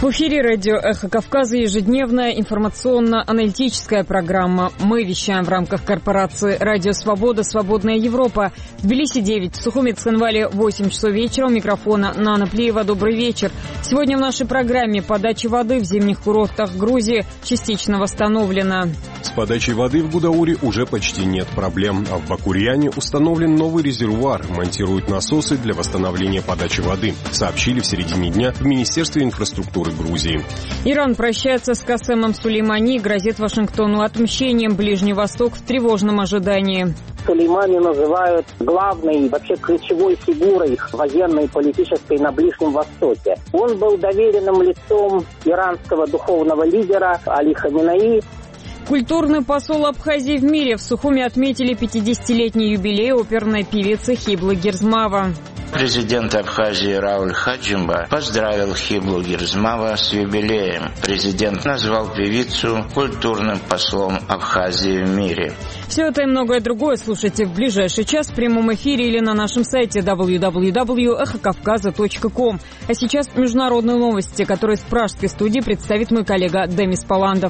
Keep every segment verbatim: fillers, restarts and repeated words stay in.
В эфире радио «Эхо Кавказа» ежедневная информационно-аналитическая программа. Мы вещаем в рамках корпорации «Радио Свобода. Свободная Европа». В Тбилиси девять, в Сухуми Цхинвале восемь часов вечера. У микрофона Нана Плиева. Добрый вечер. Сегодня в нашей программе подача воды в зимних курортах Грузии частично восстановлена. С подачей воды в Гудауре уже почти нет проблем. А в Бакурьяне установлен новый резервуар. Монтируют насосы для восстановления подачи воды. Сообщили в середине дня в Министерстве инфраструктуры Грузии. Иран прощается с Касемом Сулеймани и грозит Вашингтону отмщением. Ближний Восток в тревожном ожидании. Сулеймани называют главной, вообще ключевой фигурой военной и политической на Ближнем Востоке. Он был доверенным лицом иранского духовного лидера Али Хаминеи. Культурный посол Абхазии в мире. В Сухуми отметили пятидесятилетний юбилей оперной певицы Хиблы Гирзмава. Президент Абхазии Рауль Хаджимба поздравил Хиблу Гирзмава с юбилеем. Президент назвал певицу культурным послом Абхазии в мире. Все это и многое другое слушайте в ближайший час в прямом эфире или на нашем сайте дабл ю дабл ю дабл ю точка эхо кавказа точка ком. А сейчас международные новости, которые с пражской студии представит мой коллега Демис Паландов.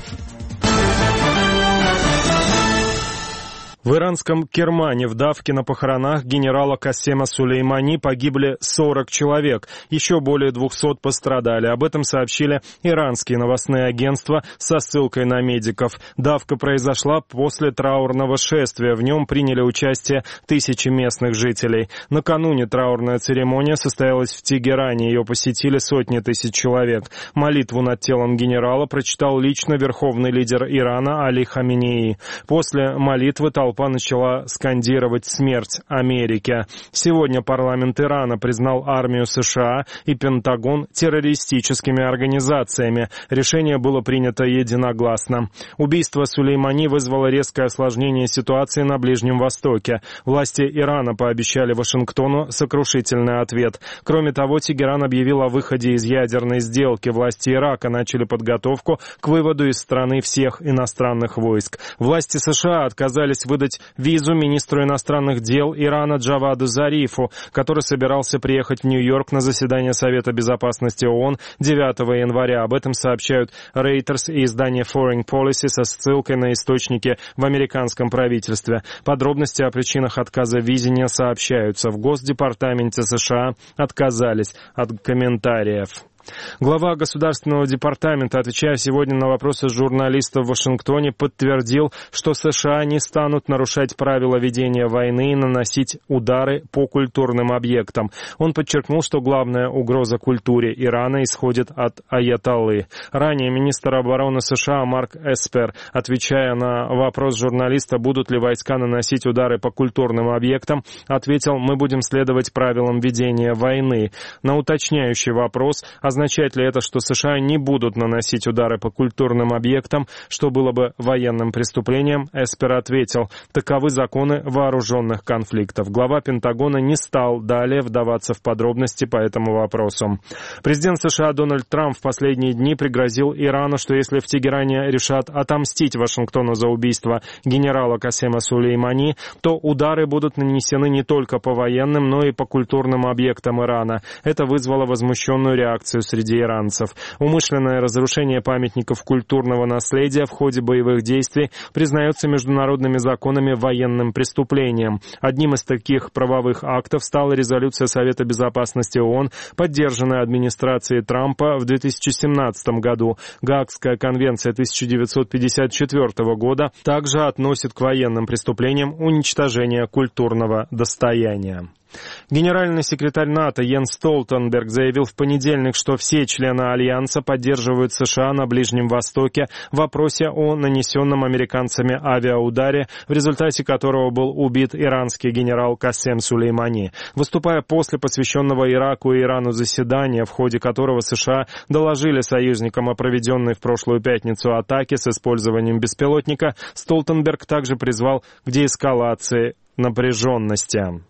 В иранском Кермане в давке на похоронах генерала Касема Сулеймани погибли сорок человек. Еще более двухсот пострадали. Об этом сообщили иранские новостные агентства со ссылкой на медиков. Давка произошла после траурного шествия. В нем приняли участие тысячи местных жителей. Накануне траурная церемония состоялась в Тегеране. Ее посетили сотни тысяч человек. Молитву над телом генерала прочитал лично верховный лидер Ирана Али Хаминеи. После молитвы толпа начала скандировать «Смерть Америке». Сегодня парламент Ирана признал армию США и Пентагон террористическими организациями. Решение было принято единогласно. Убийство Сулеймани вызвало резкое осложнение ситуации на Ближнем Востоке. Власти Ирана пообещали Вашингтону сокрушительный ответ. Кроме того, Тегеран объявил о выходе из ядерной сделки. Власти Ирака начали подготовку к выводу из страны всех иностранных войск. Власти США отказались выдать визу министру иностранных дел Ирана Джаваду Зарифу, который собирался приехать в Нью-Йорк на заседание Совета безопасности ООН девятого января. Об этом сообщают Reuters и издание Foreign Policy со ссылкой на источники в американском правительстве. Подробности о причинах отказа в визе не сообщаются. В Госдепартаменте США отказались от комментариев. Глава Государственного департамента, отвечая сегодня на вопросы журналистов в Вашингтоне, подтвердил, что США не станут нарушать правила ведения войны и наносить удары по культурным объектам. Он подчеркнул, что главная угроза культуре Ирана исходит от аятоллы. Ранее министр обороны США Марк Эспер, отвечая на вопрос журналиста, будут ли войска наносить удары по культурным объектам, ответил: «Мы будем следовать правилам ведения войны». На уточняющий вопрос, означает ли это, что США не будут наносить удары по культурным объектам, что было бы военным преступлением, Эспер ответил: таковы законы вооруженных конфликтов. Глава Пентагона не стал далее вдаваться в подробности по этому вопросу. Президент США Дональд Трамп в последние дни пригрозил Ирану, что если в Тегеране решат отомстить Вашингтону за убийство генерала Касема Сулеймани, то удары будут нанесены не только по военным, но и по культурным объектам Ирана. Это вызвало возмущенную реакцию среди иранцев. Умышленное разрушение памятников культурного наследия в ходе боевых действий признается международными законами военным преступлением. Одним из таких правовых актов стала резолюция Совета безопасности ООН, поддержанная администрацией Трампа в две тысячи семнадцатом году. Гаагская конвенция тысяча девятьсот пятьдесят четвёртого года также относит к военным преступлениям уничтожение культурного достояния. Генеральный секретарь НАТО Йенс Столтенберг заявил в понедельник, что все члены Альянса поддерживают США на Ближнем Востоке в вопросе о нанесенном американцами авиаударе, в результате которого был убит иранский генерал Касем Сулеймани. Выступая после посвященного Ираку и Ирану заседания, в ходе которого США доложили союзникам о проведенной в прошлую пятницу атаке с использованием беспилотника, Столтенберг также призвал к деэскалации напряженности.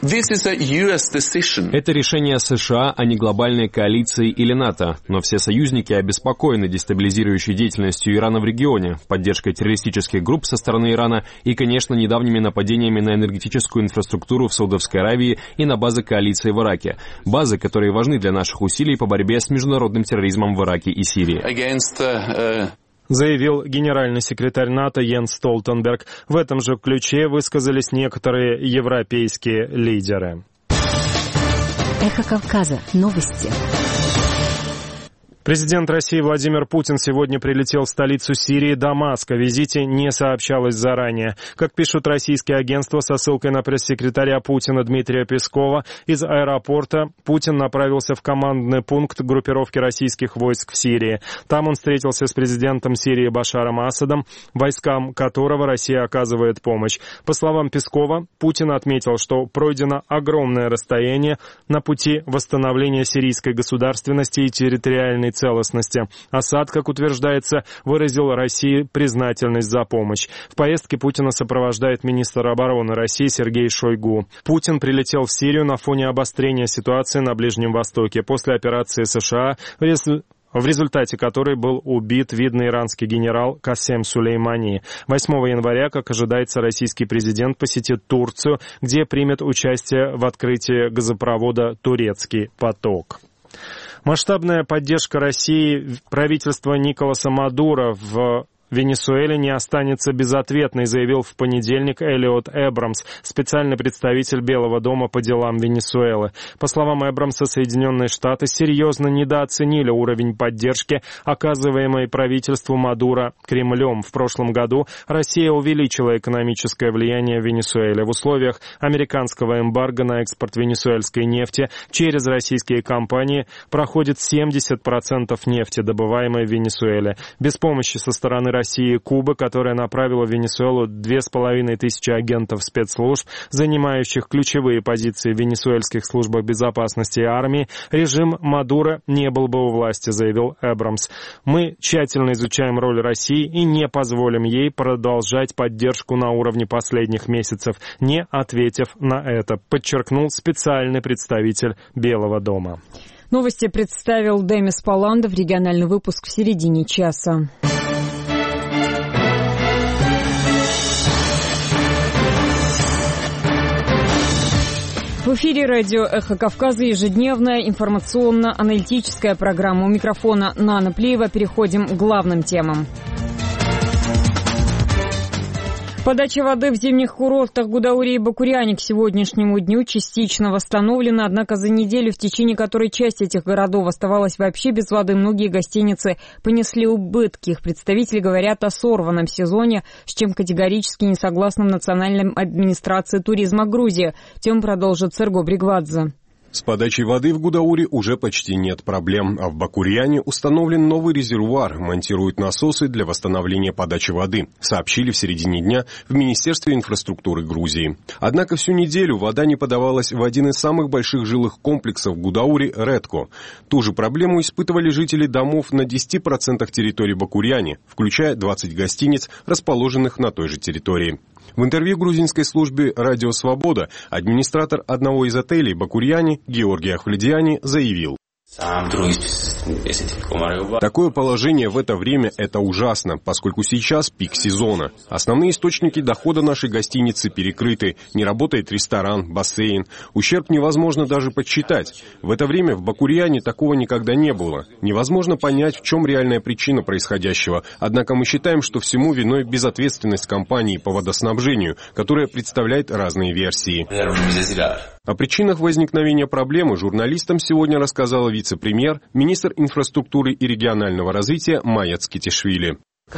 Это решение США, а не глобальной коалиции или НАТО, но все союзники обеспокоены дестабилизирующей деятельностью Ирана в регионе, поддержкой террористических групп со стороны Ирана и, конечно, недавними нападениями на энергетическую инфраструктуру в Саудовской Аравии и на базы коалиции в Ираке. Базы, которые важны для наших усилий по борьбе с международным терроризмом в Ираке и Сирии. Заявил генеральный секретарь НАТО Йенс Столтенберг. В этом же ключе высказались некоторые европейские лидеры. Эхо Кавказа. Новости. Президент России Владимир Путин сегодня прилетел в столицу Сирии, Дамаск. О визите не сообщалось заранее. Как пишут российские агентства со ссылкой на пресс-секретаря Путина Дмитрия Пескова, из аэропорта Путин направился в командный пункт группировки российских войск в Сирии. Там он встретился с президентом Сирии Башаром Асадом, войскам которого Россия оказывает помощь. По словам Пескова, Путин отметил, что пройдено огромное расстояние на пути восстановления сирийской государственности и территориальной целостности. Асад, как утверждается, выразил России признательность за помощь. В поездке Путина сопровождает министр обороны России Сергей Шойгу. Путин прилетел в Сирию на фоне обострения ситуации на Ближнем Востоке после операции США, в результате которой был убит видный иранский генерал Касем Сулеймани. восьмого января, как ожидается, российский президент посетит Турцию, где примет участие в открытии газопровода «Турецкий поток». Масштабная поддержка России правительства Николаса Мадуро в Венесуэле не останется безответной, заявил в понедельник Элиот Эбрамс, специальный представитель Белого дома по делам Венесуэлы. По словам Эбрамса, Соединенные Штаты серьезно недооценили уровень поддержки, оказываемой правительству Мадуро Кремлем. В прошлом году Россия увеличила экономическое влияние в Венесуэле. В условиях американского эмбарго на экспорт венесуэльской нефти через российские компании проходит семьдесят процентов нефти, добываемой в Венесуэле. Без помощи со стороны России России и Кубы, которая направила в Венесуэлу две с половиной тысячи агентов спецслужб, занимающих ключевые позиции в венесуэльских службах безопасности и армии, режим Мадуро не был бы у власти, заявил Эбрамс. Мы тщательно изучаем роль России и не позволим ей продолжать поддержку на уровне последних месяцев, не ответив на это, подчеркнул специальный представитель Белого дома. Новости представил Демис Паландов. Региональный выпуск в середине часа. В эфире радио «Эхо Кавказа» ежедневная информационно-аналитическая программа. У микрофона Нана Плеева. Переходим к главным темам. Подача воды в зимних курортах Гудаури и Бакуряне к сегодняшнему дню частично восстановлена, однако за неделю, в течение которой часть этих городов оставалась вообще без воды, многие гостиницы понесли убытки. Их представители говорят о сорванном сезоне, с чем категорически не согласны в Национальной администрации туризма Грузии. Тему продолжит Серго Бригвадзе. С подачей воды в Гудаури уже почти нет проблем, а в Бакурьяне установлен новый резервуар, монтируют насосы для восстановления подачи воды, сообщили в середине дня в Министерстве инфраструктуры Грузии. Однако всю неделю вода не подавалась в один из самых больших жилых комплексов Гудаури – Редко. Ту же проблему испытывали жители домов на десяти процентах территории Бакурьяне, включая двадцать гостиниц, расположенных на той же территории. В интервью грузинской службе «Радио Свобода» администратор одного из отелей Бакурьяне Георгий Ахвледиани заявил: такое положение в это время – это ужасно, поскольку сейчас пик сезона. Основные источники дохода нашей гостиницы перекрыты, не работает ресторан, бассейн. Ущерб невозможно даже подсчитать. В это время в Бакурьяне такого никогда не было. Невозможно понять, в чем реальная причина происходящего, однако мы считаем, что всему виной безответственность компании по водоснабжению, которая представляет разные версии. О причинах возникновения проблемы журналистам сегодня рассказала вице-премьер, министр инфраструктуры и регионального развития Майя Цкитишвили.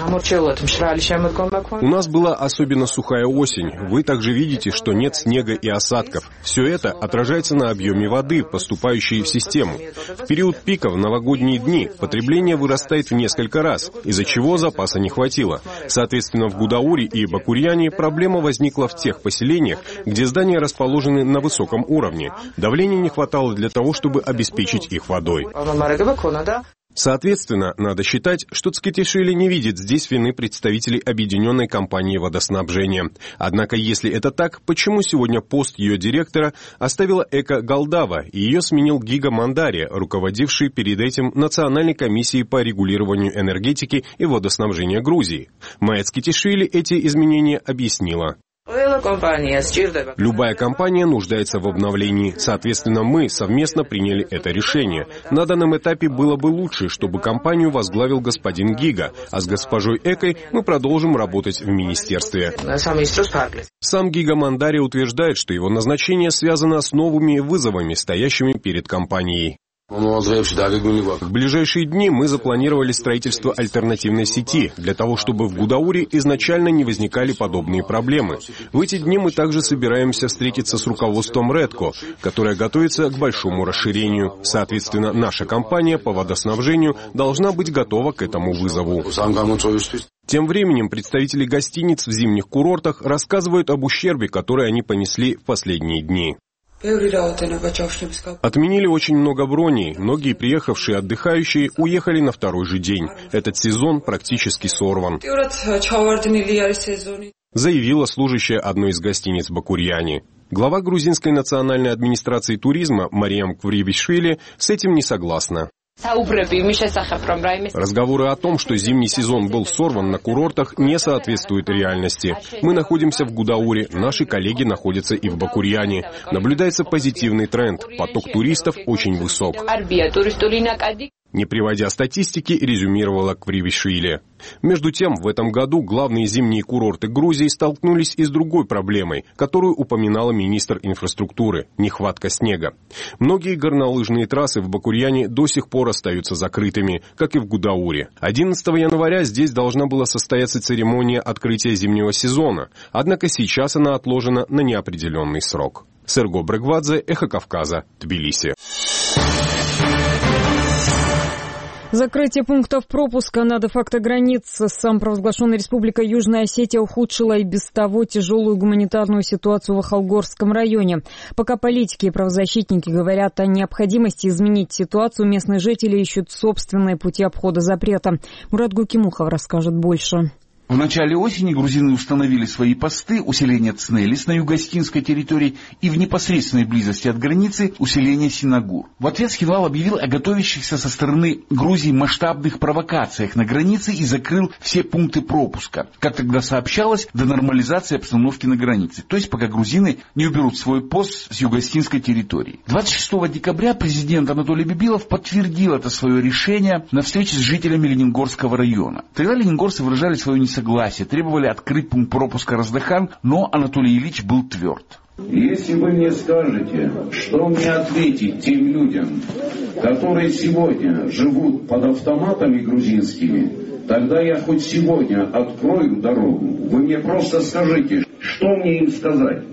У нас была особенно сухая осень. Вы также видите, что нет снега и осадков. Все это отражается на объеме воды, поступающей в систему. В период пика в новогодние дни потребление вырастает в несколько раз, из-за чего запаса не хватило. Соответственно, в Гудаури и Бакурьяне проблема возникла в тех поселениях, где здания расположены на высоком уровне. Давления не хватало для того, чтобы обеспечить их водой. Соответственно, надо считать, что Цкетишвили не видит здесь вины представителей объединенной компании водоснабжения. Однако, если это так, почему сегодня пост ее директора оставила Эка Галдава и ее сменил Гига Мандари, руководивший перед этим Национальной комиссией по регулированию энергетики и водоснабжения Грузии? Майя Цкетишвили эти изменения объяснила. Любая компания нуждается в обновлении. Соответственно, мы совместно приняли это решение. На данном этапе было бы лучше, чтобы компанию возглавил господин Гига, а с госпожой Экой мы продолжим работать в министерстве. Сам Гига Мандари утверждает, что его назначение связано с новыми вызовами, стоящими перед компанией. В ближайшие дни мы запланировали строительство альтернативной сети, для того, чтобы в Гудауре изначально не возникали подобные проблемы. В эти дни мы также собираемся встретиться с руководством Редко, которое готовится к большому расширению. Соответственно, наша компания по водоснабжению должна быть готова к этому вызову. Тем временем представители гостиниц в зимних курортах рассказывают об ущербе, который они понесли в последние дни. Отменили очень много броней, многие приехавшие отдыхающие уехали на второй же день. Этот сезон практически сорван, заявила служащая одной из гостиниц Бакурьяни. Глава грузинской национальной администрации туризма Мариам Квривишвили с этим не согласна. Разговоры о том, что зимний сезон был сорван на курортах, не соответствуют реальности. Мы находимся в Гудауре, наши коллеги находятся и в Бакурьяне. Наблюдается позитивный тренд, поток туристов очень высок. Не приводя статистики, резюмировала Квривишвили. Между тем, в этом году главные зимние курорты Грузии столкнулись и с другой проблемой, которую упоминала министр инфраструктуры – нехватка снега. Многие горнолыжные трассы в Бакурьяне до сих пор остаются закрытыми, как и в Гудауре. одиннадцатого января здесь должна была состояться церемония открытия зимнего сезона, однако сейчас она отложена на неопределенный срок. Серго Брегвадзе, Эхо Кавказа, Тбилиси. Закрытие пунктов пропуска на де-факто границе самопровозглашенная республика Южная Осетия ухудшила и без того тяжелую гуманитарную ситуацию в Ахалгорском районе. Пока политики и правозащитники говорят о необходимости изменить ситуацию, местные жители ищут собственные пути обхода запрета. Мурат Гукимухов расскажет больше. В начале осени грузины установили свои посты, усиление Цнелис на юго-осетинской территории и в непосредственной близости от границы усиление Синагур. В ответ Схинвал объявил о готовящихся со стороны Грузии масштабных провокациях на границе и закрыл все пункты пропуска, как тогда сообщалось, до нормализации обстановки на границе, то есть пока грузины не уберут свой пост с юго-осетинской территории. двадцать шестого декабря президент Анатолий Бибилов подтвердил это свое решение на встрече с жителями Ленингорского района. Тогда лениногорцы выражали свое несогласие. Согласие, требовали открыть пункт пропуска Раздахан, но Анатолий Ильич был тверд. Если вы мне скажете, что мне ответить тем людям, которые сегодня живут под автоматами грузинскими, тогда я хоть сегодня открою дорогу. Вы мне просто скажите, что мне им сказать?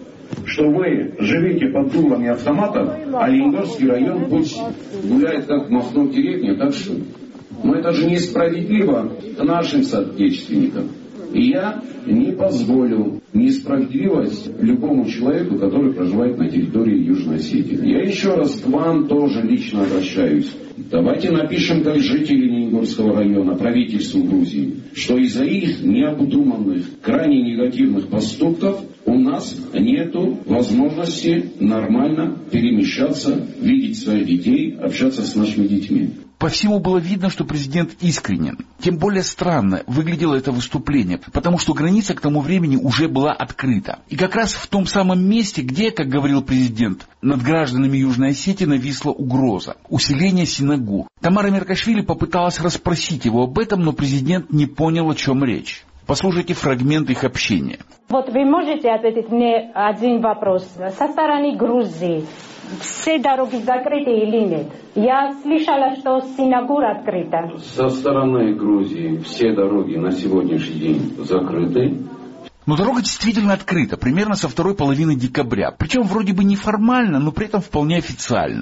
Что вы живете под дулами автоматов, а Ленингорский район пусть гуляет как в махном деревне, так что... Но это же несправедливо к нашим соотечественникам. И я не позволю несправедливость любому человеку, который проживает на территории Южной Осетии. Я еще раз к вам тоже лично обращаюсь. Давайте напишем, как жители Ленингорского района, правительству Грузии, что из-за их необдуманных, крайне негативных поступков у нас нет возможности нормально перемещаться, видеть своих детей, общаться с нашими детьми. По всему было видно, что президент искренен. Тем более странно выглядело это выступление, потому что граница к тому времени уже была открыта. И как раз в том самом месте, где, как говорил президент, над гражданами Южной Осетии нависла угроза – усиление Синагур. Тамара Меркашвили попыталась расспросить его об этом, но президент не понял, о чем речь. Послушайте фрагмент их общения. Вот вы можете ответить мне один вопрос. Со стороны Грузии все дороги закрыты или нет? Я слышала, что Синагур открыта. Со стороны Грузии все дороги на сегодняшний день закрыты. Но дорога действительно открыта, примерно со второй половины декабря. Причем вроде бы неформально, но при этом вполне официально.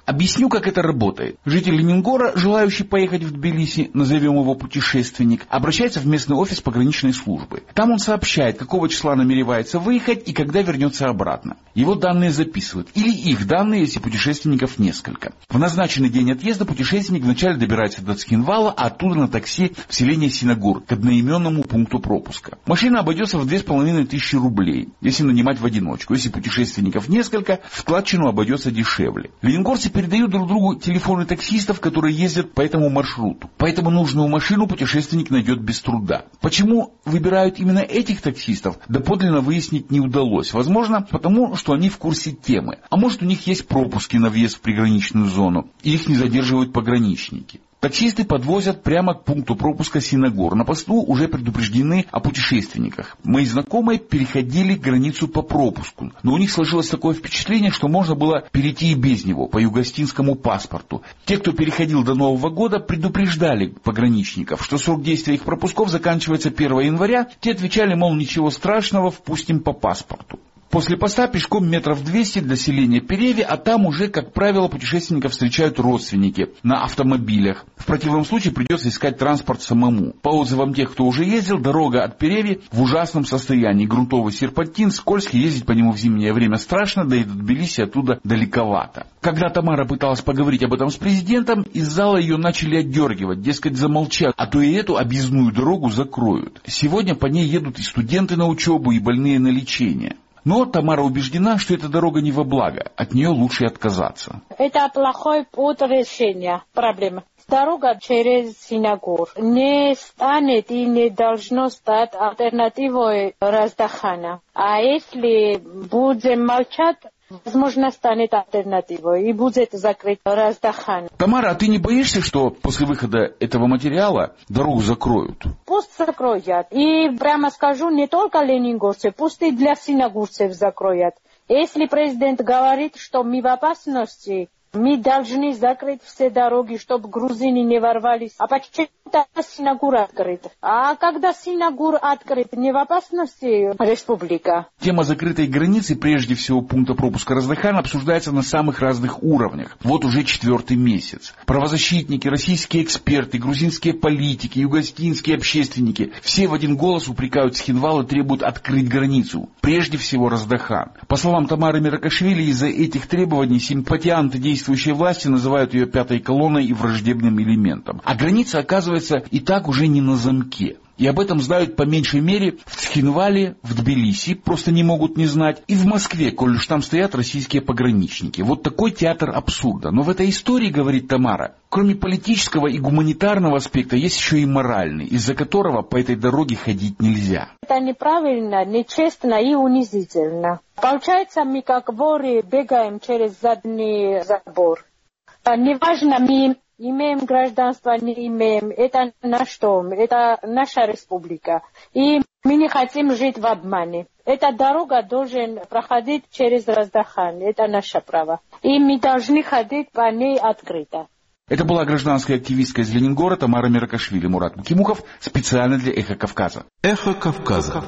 Объясню, как это работает. Житель Ленингора, желающий поехать в Тбилиси, назовем его путешественник, обращается в местный офис пограничной службы. Там он сообщает, какого числа намеревается выехать и когда вернется обратно. Его данные записывают. Или их данные, если путешественников несколько. В назначенный день отъезда путешественник вначале добирается до Цхинвала, а оттуда на такси в селение Синагур к одноименному пункту пропуска. Машина обойдется в две с половиной тысячи рублей, если нанимать в одиночку. Если путешественников несколько, в складчину обойдется дешевле. Ленингорцы передают друг другу телефоны таксистов, которые ездят по этому маршруту. Поэтому нужную машину путешественник найдет без труда. Почему выбирают именно этих таксистов, доподлинно выяснить не удалось. Возможно, потому что они в курсе темы. А может, у них есть пропуски на въезд в приграничную зону, и их не задерживают пограничники. Таксисты подвозят прямо к пункту пропуска Синагур. На посту уже предупреждены о путешественниках. Мои знакомые переходили границу по пропуску, но у них сложилось такое впечатление, что можно было перейти и без него, по югостинскому паспорту. Те, кто переходил до Нового года, предупреждали пограничников, что срок действия их пропусков заканчивается первого января. Те отвечали, мол, ничего страшного, впустим по паспорту. После поста пешком метров двести до селения Переви, а там уже, как правило, путешественников встречают родственники на автомобилях. В противном случае придется искать транспорт самому. По отзывам тех, кто уже ездил, дорога от Переви в ужасном состоянии. Грунтовый серпантин, скользкий, ездить по нему в зимнее время страшно, да и до Тбилиси оттуда далековато. Когда Тамара пыталась поговорить об этом с президентом, из зала ее начали отдергивать, дескать, замолчат, а то и эту объездную дорогу закроют. Сегодня по ней едут и студенты на учебу, и больные на лечение. Но Тамара убеждена, что эта дорога не во благо, от нее лучше отказаться. Это плохой путь решения проблемы. Дорога через Синагур не станет и не должно стать альтернативой Раздахана. А если будем молчать, возможно, станет альтернативой и будет закрыт Раздахан. Тамара, а ты не боишься, что после выхода этого материала дорогу закроют? Пусть закроют. И прямо скажу, не только ленингорцы, пусть и для синагурцев закроют. Если президент говорит, что мы в опасности, мы должны закрыть все дороги, чтобы грузины не ворвались. А почему-то Синагур открыт. А когда Синагур открыт, не в опасности республика. Тема закрытой границы, прежде всего пункта пропуска Раздахана, обсуждается на самых разных уровнях. Вот уже четвертый месяц. Правозащитники, российские эксперты, грузинские политики, югостинские общественники все в один голос упрекают Цхинвал и требуют открыть границу. Прежде всего Раздахан. По словам Тамары Миракашвили, из-за этих требований симпатианты действующей власти называют ее пятой колонной и враждебным элементом. А граница, оказывается, и так уже не на замке. И об этом знают по меньшей мере в Цхинвале, в Тбилиси, просто не могут не знать, и в Москве, коль уж там стоят российские пограничники. Вот такой театр абсурда. Но в этой истории, говорит Тамара, кроме политического и гуманитарного аспекта, есть еще и моральный, из-за которого по этой дороге ходить нельзя. Это неправильно, нечестно и унизительно. Получается, мы как воры бегаем через задний забор. Неважно, мы имеем гражданство, не имеем. Это наш дом, это наша республика. И мы не хотим жить в обмане. Эта дорога должна проходить через Раздахан. Это наше право. И мы должны ходить по ней открыто. Это была гражданская активистка из Ленингора Тамара Миракашвили. Мурат Мукимухов специально для «Эхо Кавказа». «Эхо Кавказа».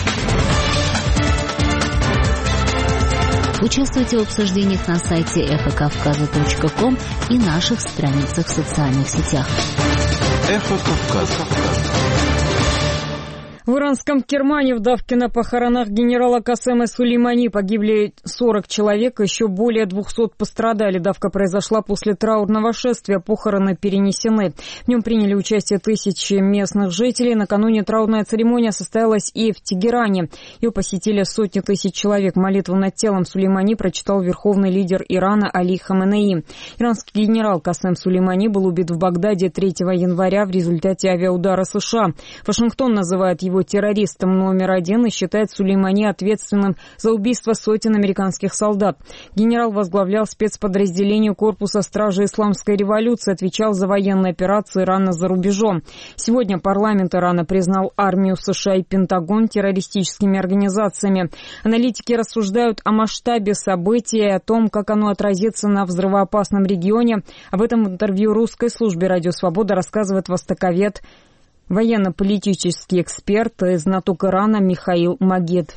Участвуйте в обсуждениях на сайте эхо кавказа точка ком и наших страницах в социальных сетях. «Эхо Кавказа». В иранском Кермане в давке на похоронах генерала Касема Сулеймани погибли сорок человек, еще более двухсот пострадали. Давка произошла после траурного шествия, похороны перенесены. В нем приняли участие тысячи местных жителей. Накануне траурная церемония состоялась и в Тегеране. Ее посетили сотни тысяч человек. Молитву над телом Сулеймани прочитал верховный лидер Ирана Али Хаменеи. Иранский генерал Касем Сулеймани был убит в Багдаде третьего января в результате авиаудара США. Вашингтон называет его террористом номер один и считает Сулеймани ответственным за убийство сотен американских солдат. Генерал возглавлял спецподразделение корпуса стражи исламской революции, отвечал за военные операции Ирана за рубежом. Сегодня парламент Ирана признал армию США и Пентагон террористическими организациями. Аналитики рассуждают о масштабе событий и о том, как оно отразится на взрывоопасном регионе. Об этом в интервью русской службе «Радио Свобода» рассказывает востоковед, военно-политический эксперт и знаток Ирана Михаил Магед.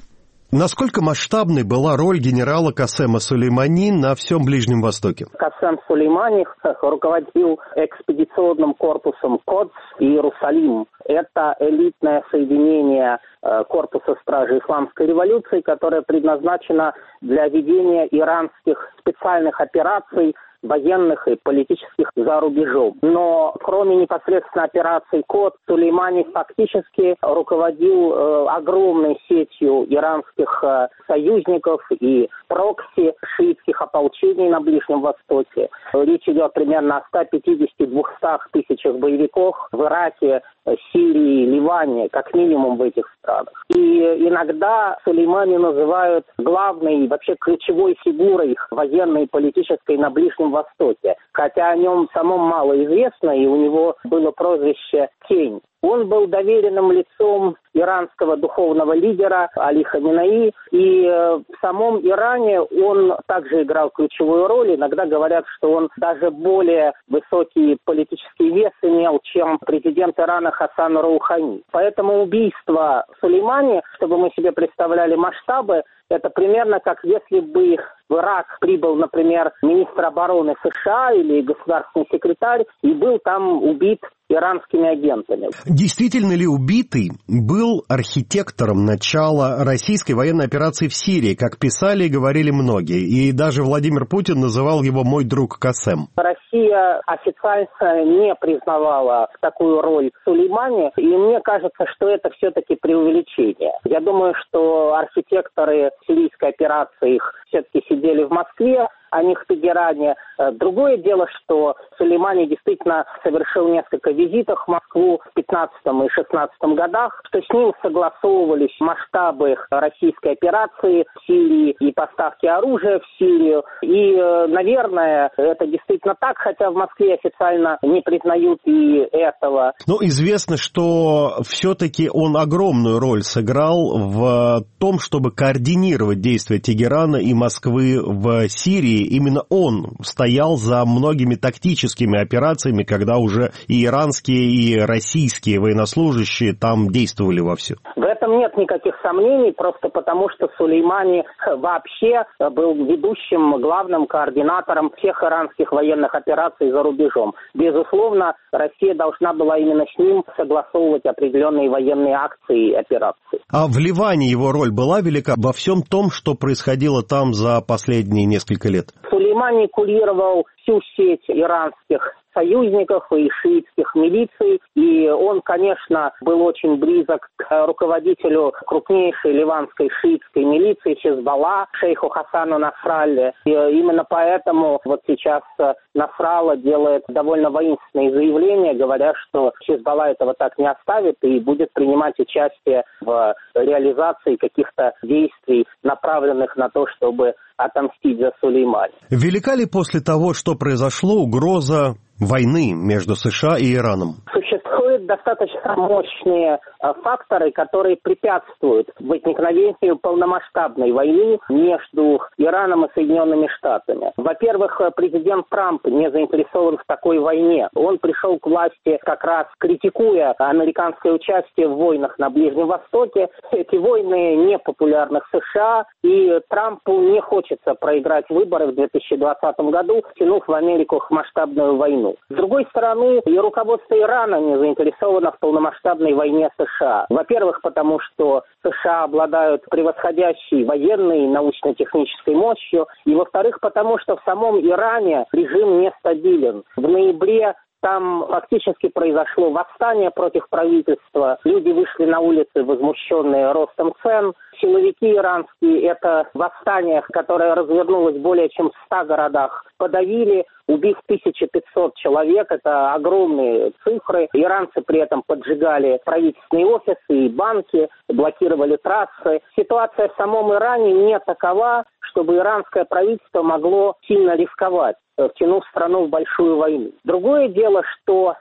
Насколько масштабной была роль генерала Касема Сулеймани на всем Ближнем Востоке? Касем Сулеймани руководил экспедиционным корпусом Кодс и Иерусалим. Это элитное соединение корпуса стражи исламской революции, которое предназначено для ведения иранских специальных операций, военных и политических за рубежом. Но кроме непосредственно операций КОД, Сулеймани фактически руководил э, огромной сетью иранских э, союзников и прокси шиитских ополчений на Ближнем Востоке. Речь идет примерно о ста пятидесяти — двухстах тысячах боевиков в Ираке, Сирии, Ливане, как минимум в этих странах. И иногда Сулеймани называют главной, вообще ключевой фигурой военной и политической на Ближнем Востоке. Хотя о нем самом мало известно, и у него было прозвище «Тень». Он был доверенным лицом иранского духовного лидера Али Хаминеи, и в самом Иране он также играл ключевую роль. Иногда говорят, что он даже более высокий политический вес имел, чем президент Ирана Хасан Роухани. Поэтому убийство Сулеймани, чтобы мы себе представляли масштабы, это примерно как если бы в Ирак прибыл, например, министр обороны США или государственный секретарь и был там убит иранскими агентами. Действительно ли убитый был архитектором начала российской военной операции в Сирии, как писали и говорили многие, и даже Владимир Путин называл его «мой друг Касем»? Россия официально не признавала такую роль Сулеймани, и мне кажется, что это все-таки преувеличение. Я думаю, что архитекторы сирийской операции их все-таки сидели в Москве, а не в Тегеране. Другое дело, что Сулеймани действительно совершил несколько визитов в Москву в пятнадцатом и шестнадцатом годах, что с ним согласовывались масштабы российской операции в Сирии и поставки оружия в Сирию. И, наверное, это действительно так, хотя в Москве официально не признают и этого. Но известно, что все-таки он огромную роль сыграл в том, чтобы координировать действия Тегерана и Москвы в Сирии. Именно он стоял за многими тактическими операциями, когда уже и иранские, и российские военнослужащие там действовали вовсю. В этом нет никаких сомнений, просто потому что Сулеймани вообще был ведущим, главным координатором всех иранских военных операций за рубежом. Безусловно, Россия должна была именно с ним согласовывать определенные военные акции и операции. А в Ливане его роль была велика во всем том, что происходило там за последние несколько лет? Сулеймани курировал всю сеть иранских союзников и шиитских милиций, и он, конечно, был очень близок к руководителю крупнейшей ливанской шиитской милиции Хизбалла, шейху Хасану Насралле. И именно поэтому вот сейчас Насралла делает довольно воинственные заявления, говоря, что Хизбалла этого так не оставит и будет принимать участие в реализации каких-то действий, направленных на то, чтобы отомстить за Сулеймани. Велика ли после того, что произошло, угроза войны между США и Ираном? Существуют достаточно мощные факторы, которые препятствуют возникновению полномасштабной войны между Ираном и Соединенными Штатами. Во-первых, президент Трамп не заинтересован в такой войне. Он пришел к власти как раз критикуя американское участие в войнах на Ближнем Востоке. Эти войны не популярны в США, и Трампу не хочется проиграть выборы в две тысячи двадцатом году, втянув в Америку масштабную войну. С другой стороны, и руководство Ирана не заинтересовано в полномасштабной войне США. Во-первых, потому что США обладают превосходящей военной и научно-технической мощью. И, во-вторых, потому что в самом Иране режим нестабилен. В ноябре там фактически произошло восстание против правительства. Люди вышли на улицы, возмущенные ростом цен. Силовики иранские это восстание, которое развернулось более чем в ста городах, подавили, убив тысячу пятьсот человек. Это огромные цифры. Иранцы при этом поджигали правительственные офисы и банки, блокировали трассы. Ситуация в самом Иране не такова, чтобы иранское правительство могло сильно рисковать, втянув страну в большую войну. Другое дело, что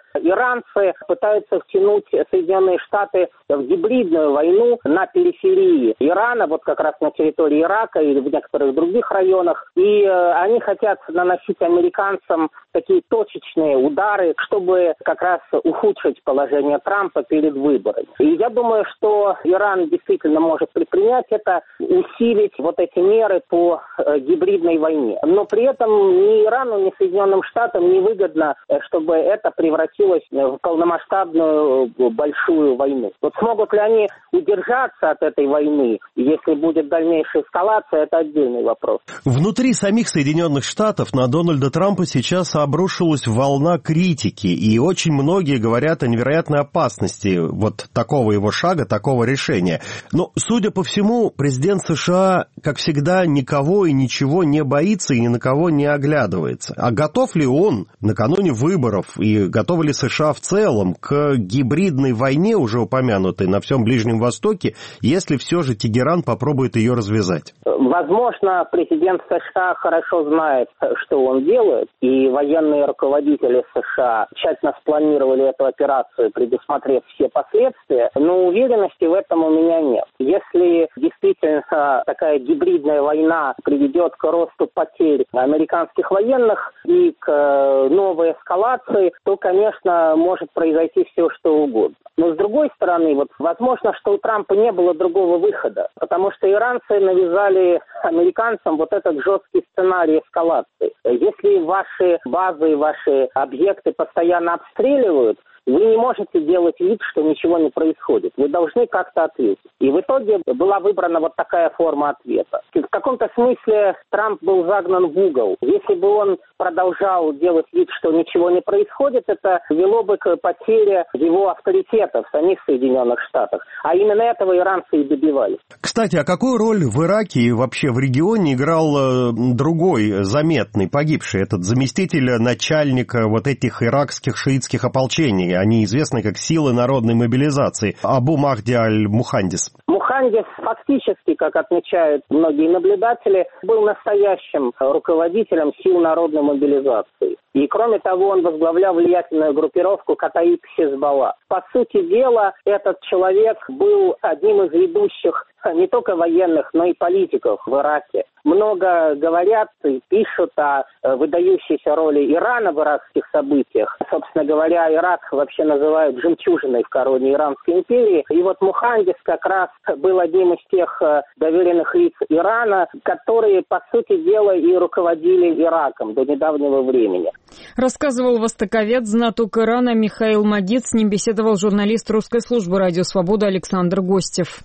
Иранцы пытаются втянуть Соединенные Штаты в гибридную войну на периферии Ирана, вот как раз на территории Ирака или в некоторых других районах. И э, они хотят наносить американцам такие точечные удары, чтобы как раз ухудшить положение Трампа перед выборами. И я думаю, что Иран действительно может предпринять это, усилить вот эти меры по э, гибридной войне. Но при этом ни Ирану, ни Соединенным Штатам не выгодно, чтобы это превратилось в полномасштабную большую войну. Вот смогут ли они удержаться от этой войны, если будет дальнейшая эскалация, это отдельный вопрос. Внутри самих Соединенных Штатов на Дональда Трампа сейчас обрушилась волна критики, и очень многие говорят о невероятной опасности вот такого его шага, такого решения. Но, судя по всему, президент США, как всегда, никого и ничего не боится и ни на кого не оглядывается. А готов ли он накануне выборов и готовы ли США в целом к гибридной войне, уже упомянутой на всем Ближнем Востоке, если все же Тегеран попробует ее развязать? Возможно, президент США хорошо знает, что он делает, и военные руководители США тщательно спланировали эту операцию, предусмотрев все последствия, но уверенности в этом у меня нет. Если действительно такая гибридная война приведет к росту потерь американских военных и к новой эскалации, то, конечно, может произойти все, что угодно. Но, с другой стороны, вот, возможно, что у Трампа не было другого выхода, потому что иранцы навязали американцам вот этот жесткий сценарий эскалации. Если ваши базы, ваши объекты постоянно обстреливают, вы не можете делать вид, что ничего не происходит. Вы должны как-то ответить. И в итоге была выбрана вот такая форма ответа. В каком-то смысле Трамп был загнан в угол. Если бы он продолжал делать вид, что ничего не происходит, это вело бы к потере его авторитета в самих Соединенных Штатах. А именно этого иранцы и добивались. Кстати, а какую роль в Ираке и вообще в регионе играл другой заметный, погибший, этот заместитель начальника вот этих иракских шиитских ополчений? Они известны как силы народной мобилизации. Абу Махди аль-Мухандис. Мухандис фактически, как отмечают многие наблюдатели, был настоящим руководителем сил народной мобилизации. И, кроме того, он возглавлял влиятельную группировку Катаиб Хизбалла. По сути дела, этот человек был одним из ведущих не только военных, но и политиков в Ираке. Много говорят и пишут о выдающейся роли Ирана в иракских событиях. Собственно говоря, Ирак вообще называют жемчужиной в короне Иранской империи. И вот Мухандис как раз был одним из тех доверенных лиц Ирана, которые, по сути дела, и руководили Ираком до недавнего времени. Рассказывал востоковед, знаток Ирана Михаил Магид. С ним беседовал журналист русской службы «Радио Свобода» Александр Гостев.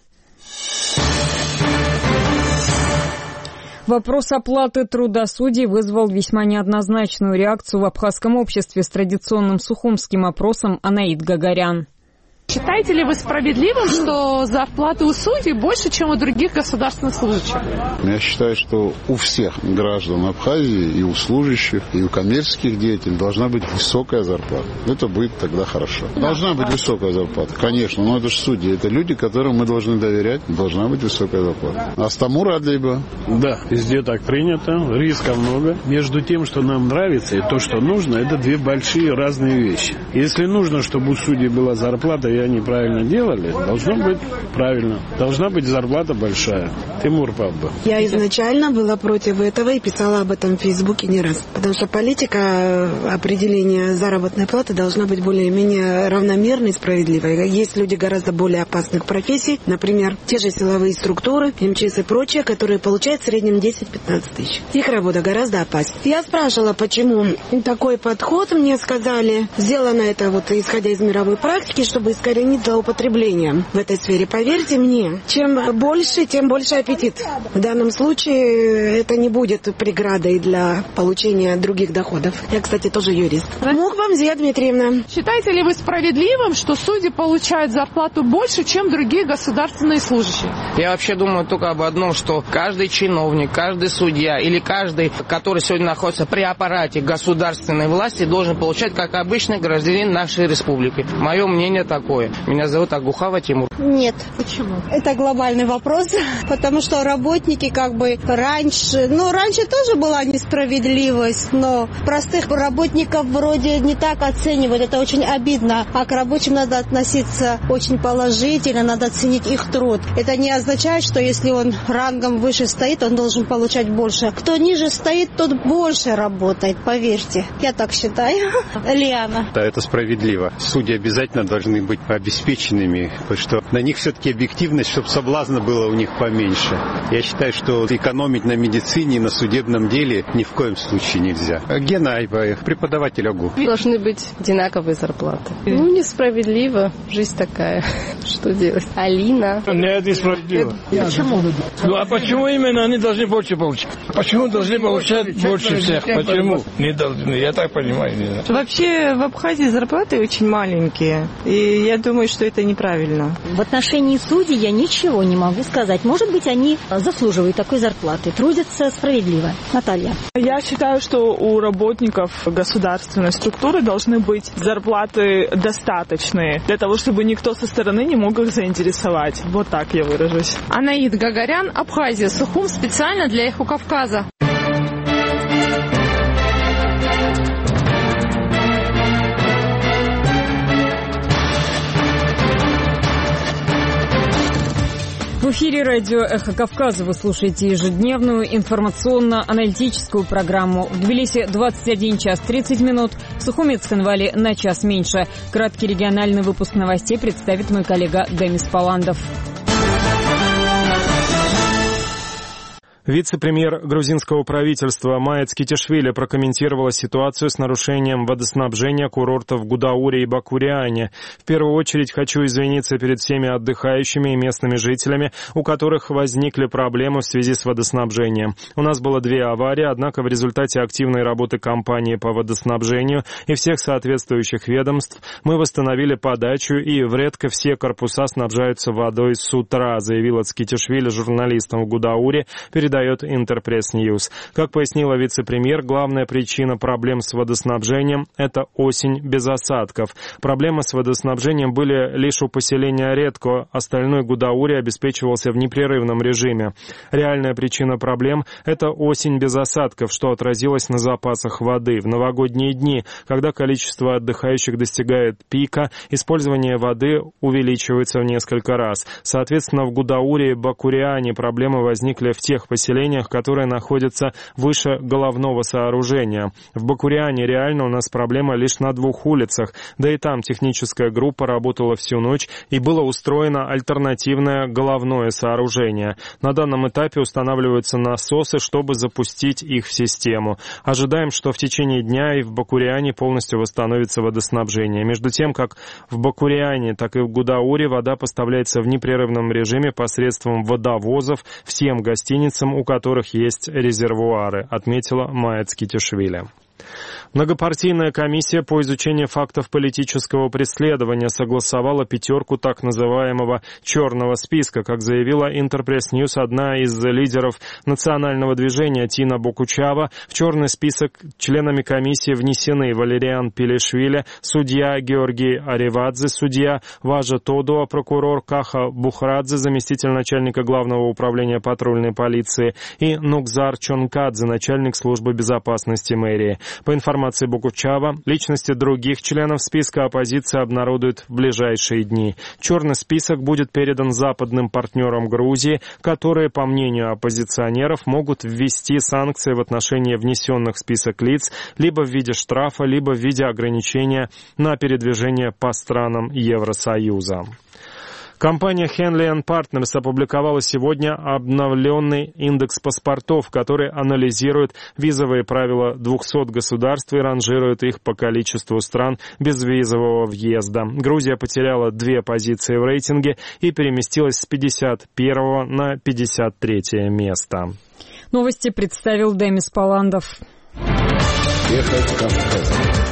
Вопрос оплаты труда судей вызвал весьма неоднозначную реакцию в абхазском обществе с традиционным сухумским опросом Анаид Гагарян. Считаете ли вы справедливым, что зарплаты у судей больше, чем у других государственных служащих? Я считаю, что у всех граждан Абхазии, и у служащих, и у коммерческих деятелей должна быть высокая зарплата. Это будет тогда хорошо. Должна быть высокая зарплата, конечно, но это же судьи, это люди, которым мы должны доверять, должна быть высокая зарплата. Астамур Адлейба. Да, везде так принято, риска много. Между тем, что нам нравится, и то, что нужно, это две большие разные вещи. Если нужно, чтобы у судей была зарплата, и они правильно делали, должно быть правильно. Должна быть зарплата большая. Тимур Пабба. Я изначально была против этого и писала об этом в Фейсбуке не раз. Потому что политика определения заработной платы должна быть более-менее равномерной и справедливой. Есть люди гораздо более опасных профессий, например, те же силовые структуры, эм че эс и прочее, которые получают в среднем десять-пятнадцать тысяч. Их работа гораздо опаснее. Я спрашивала, почему такой подход. Мне сказали, сделано это вот исходя из мировой практики, чтобы искоренить злоупотребление в этой сфере. Поверьте мне, чем больше, тем больше аппетит. В данном случае это не будет преградой для получения других доходов. Я, кстати, тоже юрист. Мухбамзия Дмитриевна. Считаете ли вы справедливым, что судьи получают зарплату больше, чем другие государственные служащие? Я вообще думаю только об одном, что каждый чиновник, каждый судья или каждый, который сегодня находится при аппарате государственной власти, должен получать как обычный гражданин нашей республики. Мое мнение такое. такое. Меня зовут Агухава Тимур. Нет. Почему? Это глобальный вопрос, потому что работники как бы раньше, ну, раньше тоже была несправедливость, но простых работников вроде не так оценивают, это очень обидно. А к рабочим надо относиться очень положительно, надо ценить их труд. Это не означает, что если он рангом выше стоит, он должен получать больше. Кто ниже стоит, тот больше работает, поверьте. Я так считаю. Лиана. Да, это справедливо. Судьи обязательно должны быть обеспеченными, потому что на них все-таки объективность, чтобы соблазна было у них поменьше. Я считаю, что экономить на медицине и на судебном деле ни в коем случае нельзя. Гена Айбаев, преподаватель ОГУ. Должны быть одинаковые зарплаты. Ну, несправедливо. Жизнь такая. Что делать? Алина. Нет, несправедливо. Почему? Ну, а почему именно они должны больше получать? Почему должны получать больше всех? Почему? Не должны. Я так понимаю. Не знаю. Вообще в Абхазии зарплаты очень маленькие. И я думаю, что это неправильно. В отношении судей я ничего не могу сказать. Может быть, они заслуживают такой зарплаты. Трудятся справедливо. Наталья. Я считаю, что у работников государственной структуры должны быть зарплаты достаточные для того, чтобы никто со стороны не мог их заинтересовать. Вот так я выражусь. Анаид Гагарян, Абхазия, Сухум, специально для Эхо Кавказа. В эфире радио «Эхо Кавказа» вы слушаете ежедневную информационно-аналитическую программу. В Тбилиси двадцать один час тридцать минут, в Сухуме и Цхинвале на час меньше. Краткий региональный выпуск новостей представит мой коллега Демис Паландов. Вице-премьер грузинского правительства Майя Цкитишвили прокомментировала ситуацию с нарушением водоснабжения курортов в Гудауре и Бакуриане. В первую очередь хочу извиниться перед всеми отдыхающими и местными жителями, у которых возникли проблемы в связи с водоснабжением. У нас было две аварии, однако в результате активной работы компании по водоснабжению и всех соответствующих ведомств мы восстановили подачу, и редко все корпуса снабжаются водой с утра, заявила Цкитишвили журналистам в Гудауре, перед дает Интерпресс Ньюс. Как пояснила вице-премьер, главная причина проблем с водоснабжением – это осень без осадков. Проблемы с водоснабжением были лишь у поселения Редко, остальной Гудаури обеспечивался в непрерывном режиме. Реальная причина проблем – это осень без осадков, что отразилось на запасах воды. В новогодние дни, когда количество отдыхающих достигает пика, использование воды увеличивается в несколько раз. Соответственно, в Гудауре и Бакуриане проблемы возникли в тех поселениях, которые находятся выше головного сооружения. В Бакуриане реально у нас проблема лишь на двух улицах, да и там техническая группа работала всю ночь и было устроено альтернативное головное сооружение. На данном этапе устанавливаются насосы, чтобы запустить их в систему. Ожидаем, что в течение дня и в Бакуриане полностью восстановится водоснабжение. Между тем, как в Бакуриане, так и в Гудауре вода поставляется в непрерывном режиме посредством водовозов всем гостиницам, у которых есть резервуары, отметила Майя Цкитишвили. Многопартийная комиссия по изучению фактов политического преследования согласовала пятерку так называемого «черного списка». Как заявила Интерпресс Ньюс, одна из лидеров национального движения Тина Бокучава, в черный список членами комиссии внесены Валериан Пилишвили, судья Георгий Аривадзе, судья Важа Тодуа, прокурор Каха Бухрадзе, заместитель начальника Главного управления патрульной полиции, и Нукзар Чонкадзе, начальник службы безопасности мэрии. По информации Бокучава, личности других членов списка оппозиция обнародует в ближайшие дни. Черный список будет передан западным партнерам Грузии, которые, по мнению оппозиционеров, могут ввести санкции в отношении внесенных в список лиц либо в виде штрафа, либо в виде ограничения на передвижение по странам Евросоюза. Компания Henley энд Partners опубликовала сегодня обновленный индекс паспортов, который анализирует визовые правила двухсот государств и ранжирует их по количеству стран безвизового въезда. Грузия потеряла две позиции в рейтинге и переместилась с пятьдесят первого на пятьдесят третье место. Новости представил Демис Паландов. Эхо Кавказа.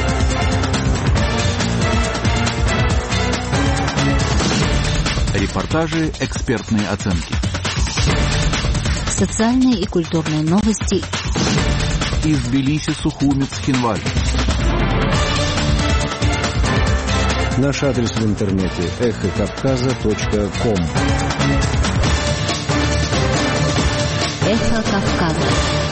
Репортажи, экспертные оценки. Социальные и культурные новости. Из Тбилиси, Сухуми, Цхинвале. Наш адрес в интернете эхо кавказа точка ком. Эхо Кавказа.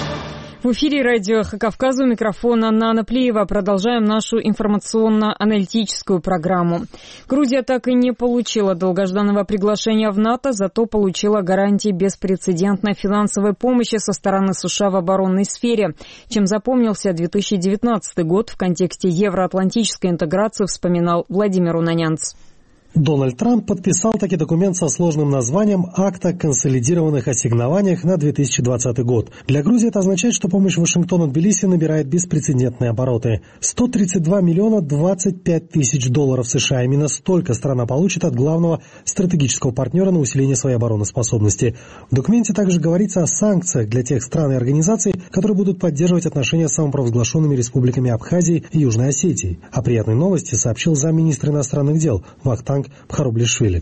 В эфире радио «Эхо Кавказа», у микрофона Нана Плиева. Продолжаем нашу информационно-аналитическую программу. Грузия так и не получила долгожданного приглашения в НАТО, зато получила гарантии беспрецедентной финансовой помощи со стороны США в оборонной сфере. Чем запомнился две тысячи девятнадцатый год в контексте евроатлантической интеграции, вспоминал Владимир Унанянц. Дональд Трамп подписал таки документ со сложным названием «Акт о консолидированных ассигнованиях на две тысячи двадцатый год». Для Грузии это означает, что помощь Вашингтона Тбилиси набирает беспрецедентные обороты. сто тридцать два миллиона двадцать пять тысяч долларов США. Именно столько страна получит от главного стратегического партнера на усиление своей обороноспособности. В документе также говорится о санкциях для тех стран и организаций, которые будут поддерживать отношения с самопровозглашенными республиками Абхазии и Южной Осетии. О приятной новости сообщил замминистра иностранных дел Вахтанг Пхароблишвили.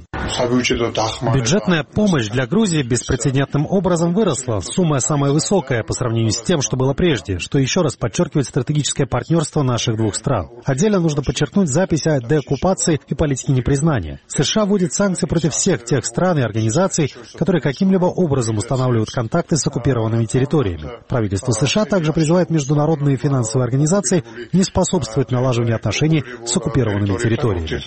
Бюджетная помощь для Грузии беспрецедентным образом выросла. Сумма самая высокая по сравнению с тем, что было прежде, что еще раз подчеркивает стратегическое партнерство наших двух стран. Отдельно нужно подчеркнуть запись о деоккупации и политике непризнания. США вводит санкции против всех тех стран и организаций, которые каким-либо образом устанавливают контакты с оккупированными территориями. Правительство США также призывает международные финансовые организации не способствовать налаживанию отношений с оккупированными территориями.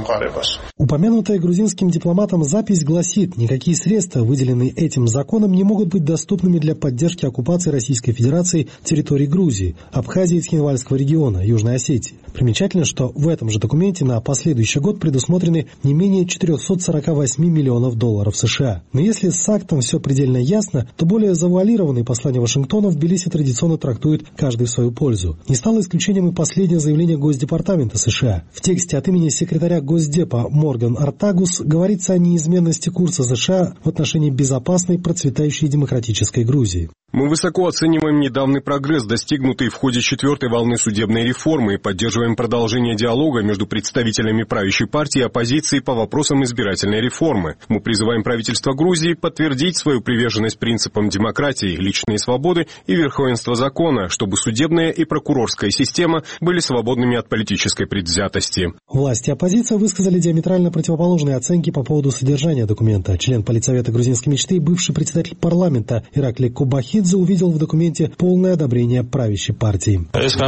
Упомянутая грузинским дипломатом запись гласит, никакие средства, выделенные этим законом, не могут быть доступными для поддержки оккупации Российской Федерации территорий Грузии, Абхазии и Цхинвальского региона, Южной Осетии. Примечательно, что в этом же документе на последующий год предусмотрены не менее четыреста сорок восемь миллионов долларов США. Но если с актом все предельно ясно, то более завуалированные послания Вашингтона в Тбилиси традиционно трактуют каждый в свою пользу. Не стало исключением и последнее заявление Госдепартамента США. В тексте от имени секретаря Госдепа Морган Артагус говорится о неизменности курса США в отношении безопасной, процветающей демократической Грузии. Мы высоко оцениваем недавний прогресс, достигнутый в ходе четвертой волны судебной реформы, и поддерживаем продолжение диалога между представителями правящей партии и оппозиции по вопросам избирательной реформы. Мы призываем правительство Грузии подтвердить свою приверженность принципам демократии, личной свободы и верховенства закона, чтобы судебная и прокурорская система были свободными от политической предвзятости. Власти и оппозиция высказали диаметрально противоположные оценки по поводу содержания документа. Член Политсовета грузинской мечты и бывший председатель парламента Ираклий Кубахидзе увидел в документе полное одобрение правящей партии.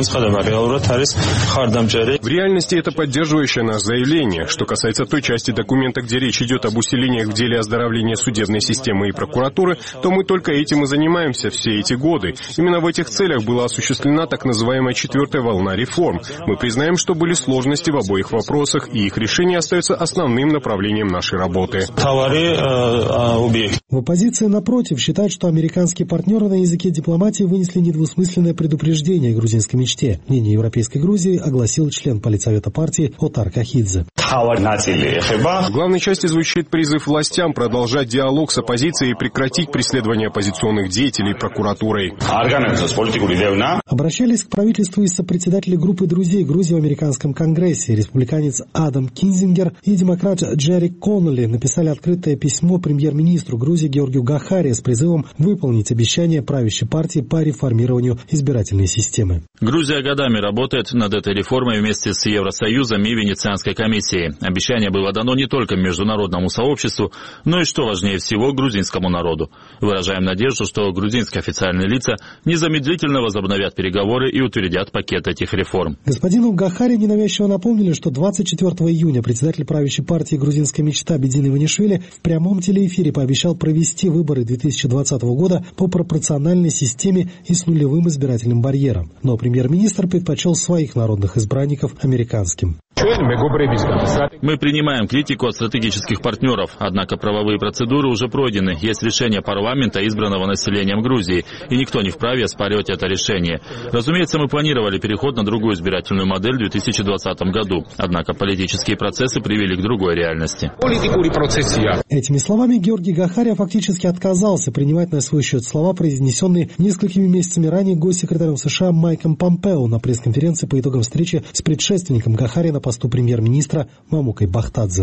В реальности это поддерживающее наше заявление. Что касается той части документа, где речь идет об усилениях в деле оздоровления судебной системы и прокуратуры, то мы только этим и занимаемся все эти годы. Именно в этих целях была осуществлена так называемая четвертая волна реформ. Мы признаем, что были сложности в обоих вопросах, и их решение остается основным направлением нашей работы. В оппозиции, напротив, считают, что американские партнеры на языке дипломатии вынесли недвусмысленное предупреждение грузинской мечте. Мнение Европейской Грузии огласил член Политсовета партии Отар Кахидзе. В главной части звучит призыв властям продолжать диалог с оппозицией и прекратить преследование оппозиционных деятелей прокуратурой. Обращались к правительству и сопредседатели группы друзей Грузии в американском конгрессе. Республиканец Адам Кинзингер и демократ Джерри Коннелли написали открытое письмо премьер-министру Грузии Георгию Гахари с призывом выполнить обещание правящей партии по реформированию избирательной системы. Грузия годами работает над этой реформой вместе с Евросоюзом и Венецианской комиссией. Обещание было дано не только международному сообществу, но и, что важнее всего, грузинскому народу. Выражаем надежду, что грузинские официальные лица незамедлительно возобновят переговоры и утвердят пакет этих реформ. Господину Гахари ненавязчиво напомнили, что двадцать четвёртого июня председатель правящей партии «Грузинская мечта» Бедин Иванишвили в прямом телеэфире пообещал провести выборы две тысячи двадцатого года по пропорциональной системе и с нулевым избирательным барьером. Но премьер-министр предпочел своих народных избранников американским. Мы принимаем критику от стратегических партнеров, однако правовые процедуры уже пройдены. Есть решение парламента, избранного населением Грузии, и никто не вправе оспаривать это решение. Разумеется, мы планировали переход на другую избирательную модель в две тысячи двадцатом году, однако политические процессы привели к другой реальности. Этими словами Георгий Гахари фактически отказался принимать на свой счет слова, произнесенные несколькими месяцами ранее госсекретарем США Майком Помпео на пресс-конференции по итогам встречи с предшественником Гахари на посту премьер-министра Мамукой Бахтадзе.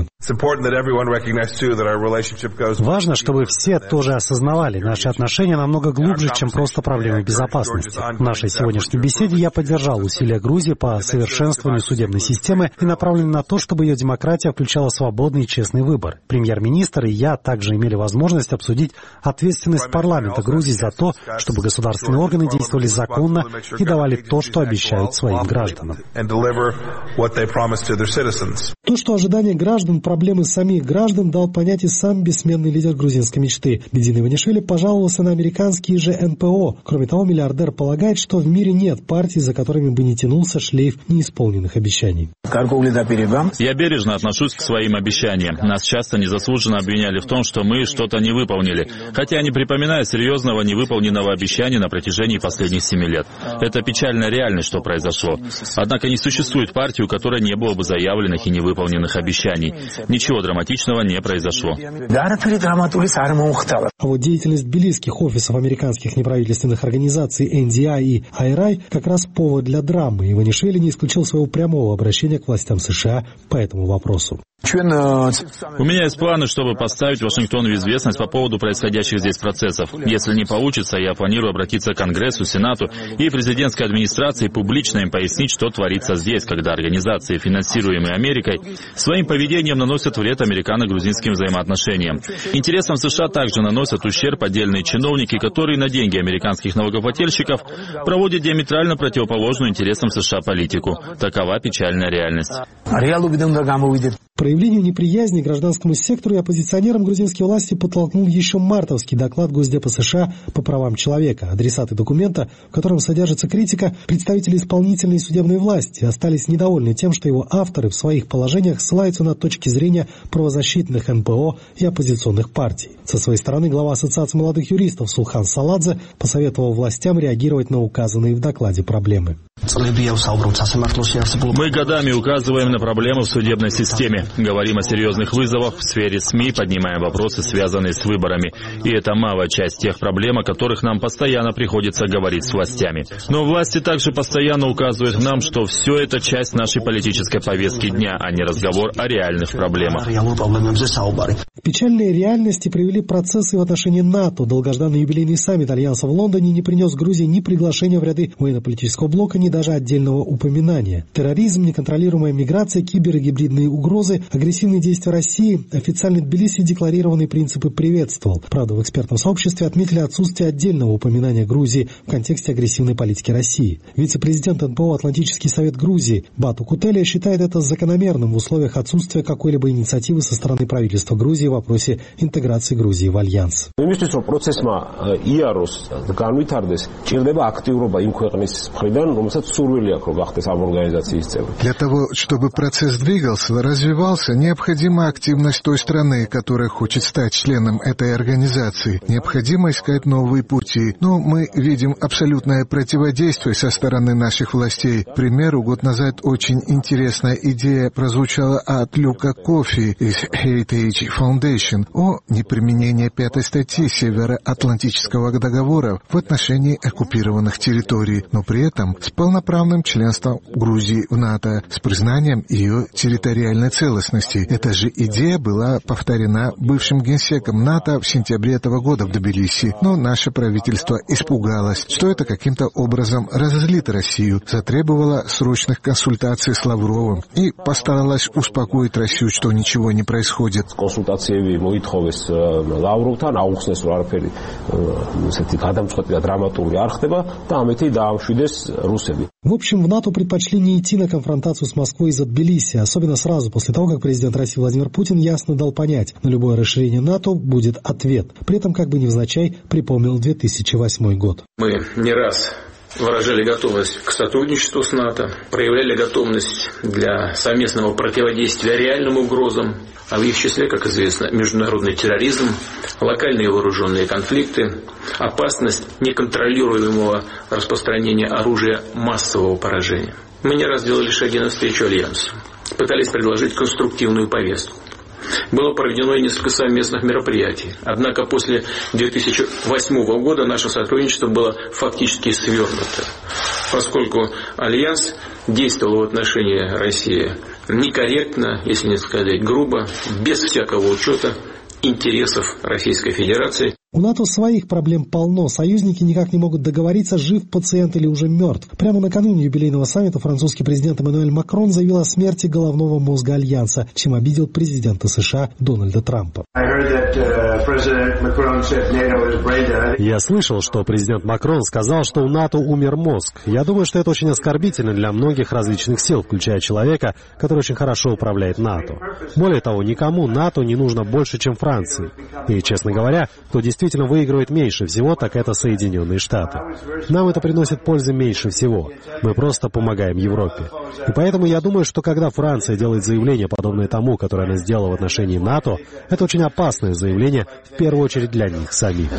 Важно, чтобы все тоже осознавали, наши отношения намного глубже, чем просто проблемы безопасности. В нашей сегодняшней беседе я поддержал усилия Грузии по совершенствованию судебной системы и направлен на то, чтобы ее демократия включала свободный и честный выбор. Премьер-министр и я также имели возможность обсудить ответственность парламента Грузии за то, чтобы государственные органы действовали законно и давали то, что обещают своим гражданам. То, что ожидания граждан, проблемы самих граждан, дал понять и сам бессменный лидер грузинской мечты. Бедин Иванишвили пожаловался на американские же эн пэ о. Кроме того, миллиардер полагает, что в мире нет партий, за которыми бы не тянулся шлейф неисполненных обещаний. Я бережно отношусь к своим обещаниям. Нас часто незаслуженно обвиняли в том, что мы что-то не выполнили, хотя не припоминаю серьезного невыполненного обещания на протяжении последних семи лет. Это печальная реальность, что произошло. Однако не существует партии, у которой не было бы заявленных и невыполненных обещаний. Ничего драматичного не произошло. А вот деятельность тбилисских офисов американских неправительственных организаций эн ди ай и ай эр ай как раз повод для драмы. Иванишвили не исключил своего прямого обращения к властям США по этому вопросу. У меня есть планы, чтобы поставить Вашингтону в известность по поводу происходящих здесь процессов. Если не получится, я планирую обратиться к Конгрессу, Сенату и президентской администрации, публично им пояснить, что творится здесь, когда организации, финансируемые Америкой, своим поведением наносят вред американо-грузинским взаимоотношениям. Интересам США также наносят ущерб отдельные чиновники, которые на деньги американских налогоплательщиков проводят диаметрально противоположную интересам США политику. Такова печальная реальность. Проявлению неприязни к гражданскому сектору и оппозиционерам грузинские власти подтолкнул еще мартовский доклад Госдепа США по правам человека. Адресаты документа, в котором содержится критика, представители исполнительной и судебной власти, остались недовольны тем, что его авторы в своих положениях ссылаются на точки зрения правозащитных эн пэ о и оппозиционных партий. Со своей стороны глава Ассоциации молодых юристов Сулхан Саладзе посоветовал властям реагировать на указанные в докладе проблемы. Мы годами указываем на проблемы в судебной системе. Говорим о серьезных вызовах в сфере СМИ, поднимаем вопросы, связанные с выборами. И это малая часть тех проблем, о которых нам постоянно приходится говорить с властями. Но власти также постоянно указывают нам, что все это часть нашей политической повестки дня, а не разговор о реальных проблемах. Печальные реальности привели процессы в отношении НАТО. Долгожданный юбилейный саммит Альянса в Лондоне не принес Грузии ни приглашения в ряды военно-политического блока, ни даже отдельного упоминания. Терроризм, неконтролируемая миграция, кибер- и гибридные угрозы, агрессивные действия России официально Тбилиси декларированные принципы приветствовал. Правда, в экспертном сообществе отметили отсутствие отдельного упоминания Грузии в контексте агрессивной политики России. Вице-президент эн пэ о «Атлантический совет Грузии» Бату Кутелия считает это закономерным в условиях отсутствия какой-либо инициативы со стороны правительства Грузии в вопросе интеграции Грузии в Альянс. Для того, чтобы процесс двигался, развивался, необходима активность той страны, которая хочет стать членом этой организации. Необходимо искать новые пути. Но мы видим абсолютное противодействие со стороны наших властей. К примеру, год назад очень интересная идея прозвучала от Люка Кофи из Heritage Foundation о неприменении пятой статьи Североатлантического договора в отношении оккупированных территорий, но при этом с полноправным членством Грузии в НАТО, с признанием ее территориальной целостности. Эта же идея была повторена бывшим генсеком НАТО в сентябре этого года в Тбилиси, но наше правительство испугалось, что это каким-то образом разозлит Россию, затребовало срочных консультаций с Лавровым и постаралась успокоить Россию, что ничего не происходит. В общем, в НАТО предпочли не идти на конфронтацию с Москвой из-за Тбилиси, особенно сразу после того, как президент России Владимир Путин ясно дал понять, на любое расширение НАТО будет ответ. При этом, как бы невзначай, припомнил две тысячи восьмой год. Мы не раз выражали готовность к сотрудничеству с НАТО, проявляли готовность для совместного противодействия реальным угрозам, а в их числе, как известно, международный терроризм, локальные вооруженные конфликты, опасность неконтролируемого распространения оружия массового поражения. Мы не раз делали шаги навстречу Альянсу, пытались предложить конструктивную повестку. Было проведено и несколько совместных мероприятий. Однако после две тысячи восьмого года наше сотрудничество было фактически свернуто, поскольку Альянс действовал в отношении России некорректно, если не сказать грубо, без всякого учета интересов Российской Федерации. У НАТО своих проблем полно. Союзники никак не могут договориться, жив пациент или уже мертв. Прямо накануне юбилейного саммита французский президент Эммануэль Макрон заявил о смерти головного мозга Альянса, чем обидел президента США Дональда Трампа. Я слышал, что президент Макрон сказал, что у НАТО умер мозг. Я думаю, что это очень оскорбительно для многих различных сил, включая человека, который очень хорошо управляет НАТО. Более того, никому НАТО не нужно больше, чем Франции. И, честно говоря, кто действительно выигрывает меньше всего, так это Соединенные Штаты. Нам это приносит пользы меньше всего. Мы просто помогаем Европе. И поэтому я думаю, что когда Франция делает заявление, подобное тому, которое она сделала в отношении НАТО, это очень опасное заявление, в первую очередь для них самих.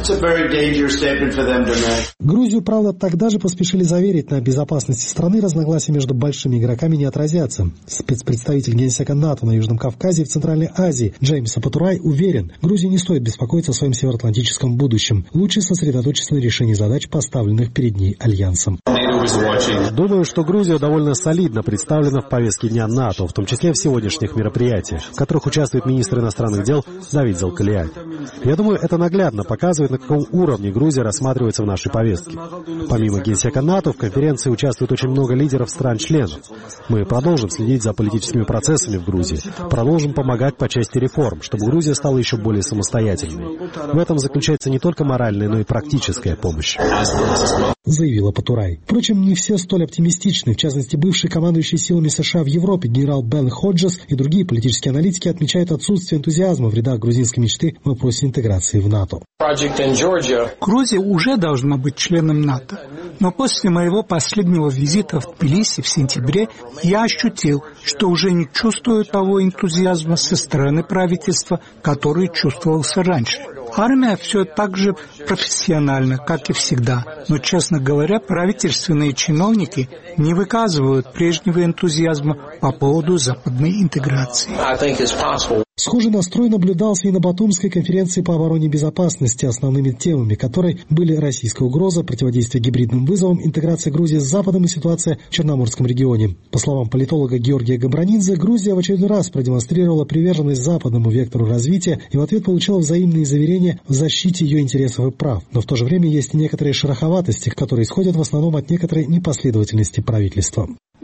Грузию, правда, тогда же поспешили заверить, на безопасности страны разногласия между большими игроками не отразятся. Спецпредставитель Генсека НАТО на Южном Кавказе и в Центральной Азии Джеймс Апатурай уверен, Грузии не стоит беспокоиться о своем североатлантическом будущем. Лучше сосредоточиться на решении задач, поставленных перед ней Альянсом. Думаю, что Грузия довольно солидно представлена в повестке дня НАТО, в том числе в сегодняшних мероприятиях, в которых участвует министр иностранных дел Давид Залкалиан. Я думаю, это наглядно показывает, на каком уровне Грузия рассматривается в нашей повестке. Помимо Генсека НАТО, в конференции участвует очень много лидеров стран-членов. Мы продолжим следить за политическими процессами в Грузии, продолжим помогать по части реформ, чтобы Грузия стала еще более самостоятельной. В этом заключается не только моральная, но и практическая помощь, заявила Апатурай. Впрочем, не все столь оптимистичны. В частности, бывший командующий силами США в Европе генерал Бен Ходжес и другие политические аналитики отмечают отсутствие энтузиазма в рядах грузинской мечты в вопросе интеграции в НАТО. Грузия уже должна быть членом НАТО. Но после моего последнего визита в Тбилиси в сентябре я ощутил, что уже не чувствую того энтузиазма со стороны правительства, который чувствовался раньше. Армия все так же профессиональна, как и всегда. Но, честно говоря, правительственные чиновники не выказывают прежнего энтузиазма по поводу западной интеграции. Схожий настрой наблюдался и на Батумской конференции по обороне и безопасности, основными темами которой были российская угроза, противодействие гибридным вызовам, интеграция Грузии с Западом и ситуация в Черноморском регионе. По словам политолога Георгия Габранидзе, Грузия в очередной раз продемонстрировала приверженность западному вектору развития и в ответ получила взаимные заверения в защите ее интересов и прав. Но в то же время есть и некоторые шероховатости, которые исходят в основном от некоторой непоследовательности правительства.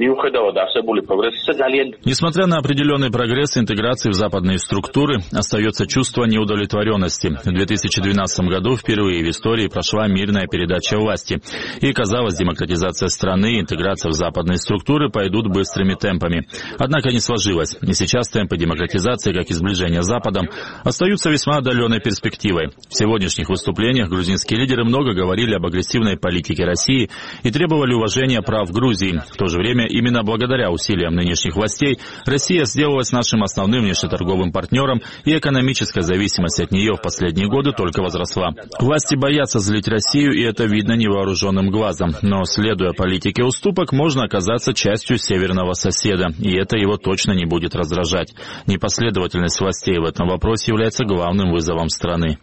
Несмотря на определенный прогресс интеграции в западные структуры, остается чувство неудовлетворенности. В две тысячи двенадцатом году впервые в истории прошла мирная передача власти. И, казалось, демократизация страны и интеграция в западные структуры пойдут быстрыми темпами. Однако не сложилось. И сейчас темпы демократизации, как и сближения с Западом, остаются весьма отдаленной перспективой. В сегодняшних выступлениях грузинские лидеры много говорили об агрессивной политике России и требовали уважения прав Грузии. В то же время именно благодаря усилиям нынешних властей Россия сделалась нашим основным внешнеторговым партнером, и экономическая зависимость от нее в последние годы только возросла. Власти боятся злить Россию, и это видно невооруженным глазом. Но, следуя политике уступок, можно оказаться частью северного соседа, и это его точно не будет раздражать. Непоследовательность властей в этом вопросе является главным вызовом страны.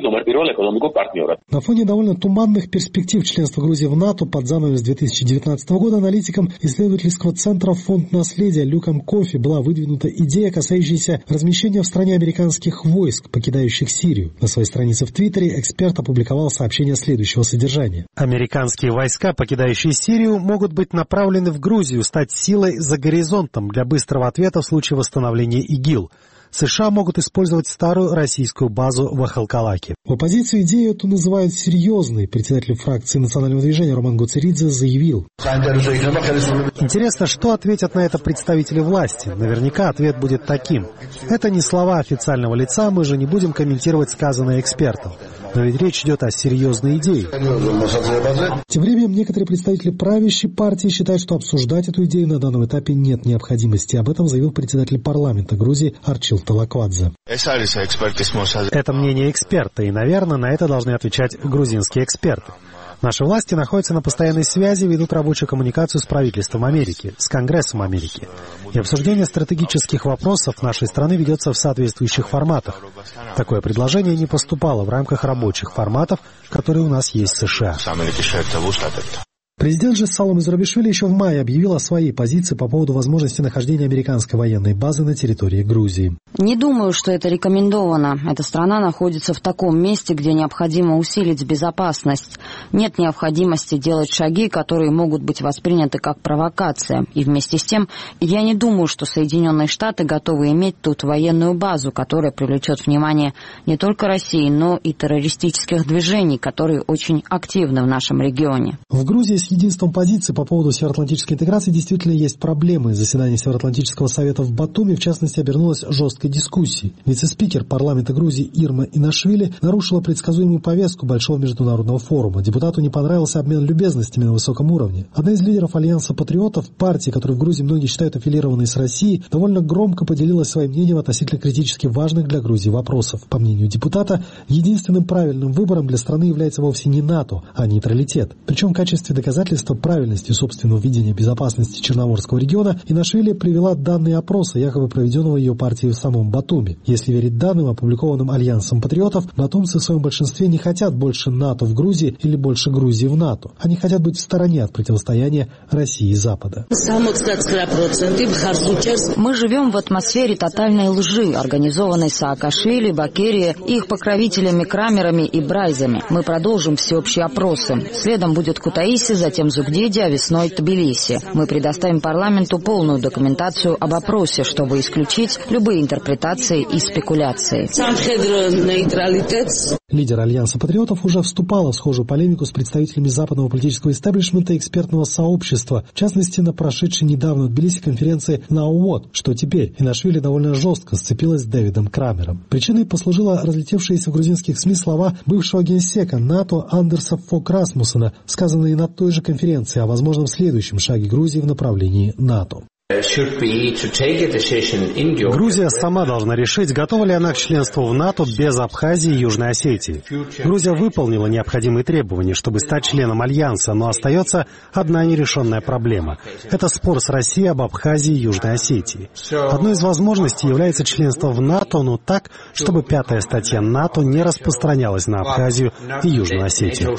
На фоне довольно туманных перспектив членства Грузии в НАТО под занавес две тысячи девятнадцатого года аналитикам исследовательского центра «Фонд наследия» Люком Кофи была выдвинута идея, касающаяся размещения в стране американских войск, покидающих Сирию. На своей странице в Твиттере эксперт опубликовал сообщение следующего содержания. Американские войска, покидающие Сирию, могут быть направлены в Грузию, стать силой за горизонтом для быстрого ответа в случае восстановления ИГИЛ. США могут использовать старую российскую базу в Ахалкалаке. В оппозицию идею эту называют серьезной. Председатель фракции национального движения Роман Гуцеридзе заявил. Интересно, что ответят на это представители власти? Наверняка ответ будет таким. Это не слова официального лица, мы же не будем комментировать сказанное экспертом. Но ведь речь идет о серьезной идее. Тем временем некоторые представители правящей партии считают, что обсуждать эту идею на данном этапе нет необходимости. Об этом заявил председатель парламента Грузии Арчил Талаквадзе. Это мнение эксперта, и, наверное, на это должны отвечать грузинские эксперты. Наши власти находятся на постоянной связи, ведут рабочую коммуникацию с правительством Америки, с Конгрессом Америки. И обсуждение стратегических вопросов нашей страны ведется в соответствующих форматах. Такое предложение не поступало в рамках рабочих форматов, которые у нас есть в США. Президент же Салом Зурабишвили еще в мае объявил о своей позиции по поводу возможности нахождения американской военной базы на территории Грузии. Не думаю, что это рекомендовано. Эта страна находится в таком месте, где необходимо усилить безопасность. Нет необходимости делать шаги, которые могут быть восприняты как провокация. И вместе с тем, я не думаю, что Соединенные Штаты готовы иметь тут военную базу, которая привлечет внимание не только России, но и террористических движений, которые очень активны в нашем регионе. В Грузии с единством позиций по поводу североатлантической интеграции действительно есть проблемы. Заседание Североатлантического совета в Батуми, в частности, обернулось жесткой дискуссией. Вице-спикер парламента Грузии Ирма Инашвили нарушила предсказуемую повестку большого международного форума. Депутату не понравился обмен любезностями на высоком уровне. Одна из лидеров Альянса патриотов, партии, которую в Грузии многие считают аффилированной с Россией, довольно громко поделилась своим мнением относительно критически важных для Грузии вопросов. По мнению депутата, единственным правильным выбором для страны является вовсе не НАТО, а нейтралитет. Причем в качестве доказательства правильности собственного видения безопасности Черноморского региона Инашвили привела данные опроса, якобы проведенного ее партией в самом Батуми. Если верить данным, опубликованным Альянсом патриотов, батумцы в своем большинстве не хотят больше НАТО в Грузии или больше Грузии в НАТО. Они хотят быть в стороне от противостояния России и Запада. Мы живем в атмосфере тотальной лжи, организованной Саакашвили, Бакерия и их покровителями Крамерами и Брайзами. Мы продолжим всеобщие опросы. Следом будет Кутаиси, затем Зугдиди, а весной Тбилиси. Мы предоставим парламенту полную документацию об опросе, чтобы исключить любые интерпретации и спекуляции. Лидер Альянса патриотов уже вступала в схожую полемику с представителями западного политического истеблишмента и экспертного сообщества, в частности, на прошедшей недавно в Тбилиси конференции «Now What?», что теперь Инашвили довольно жестко сцепилась с Дэвидом Крамером. Причиной послужила разлетевшиеся в грузинских СМИ слова бывшего генсека НАТО Андерса Фог Расмуссена, сказанные на той же конференции о возможном следующем шаге Грузии в направлении НАТО. Грузия сама должна решить, готова ли она к членству в НАТО без Абхазии и Южной Осетии. Грузия выполнила необходимые требования, чтобы стать членом Альянса, но остается одна нерешенная проблема. Это спор с Россией об Абхазии и Южной Осетии. Одной из возможностей является членство в НАТО, но так, чтобы пятая статья НАТО не распространялась на Абхазию и Южную Осетию.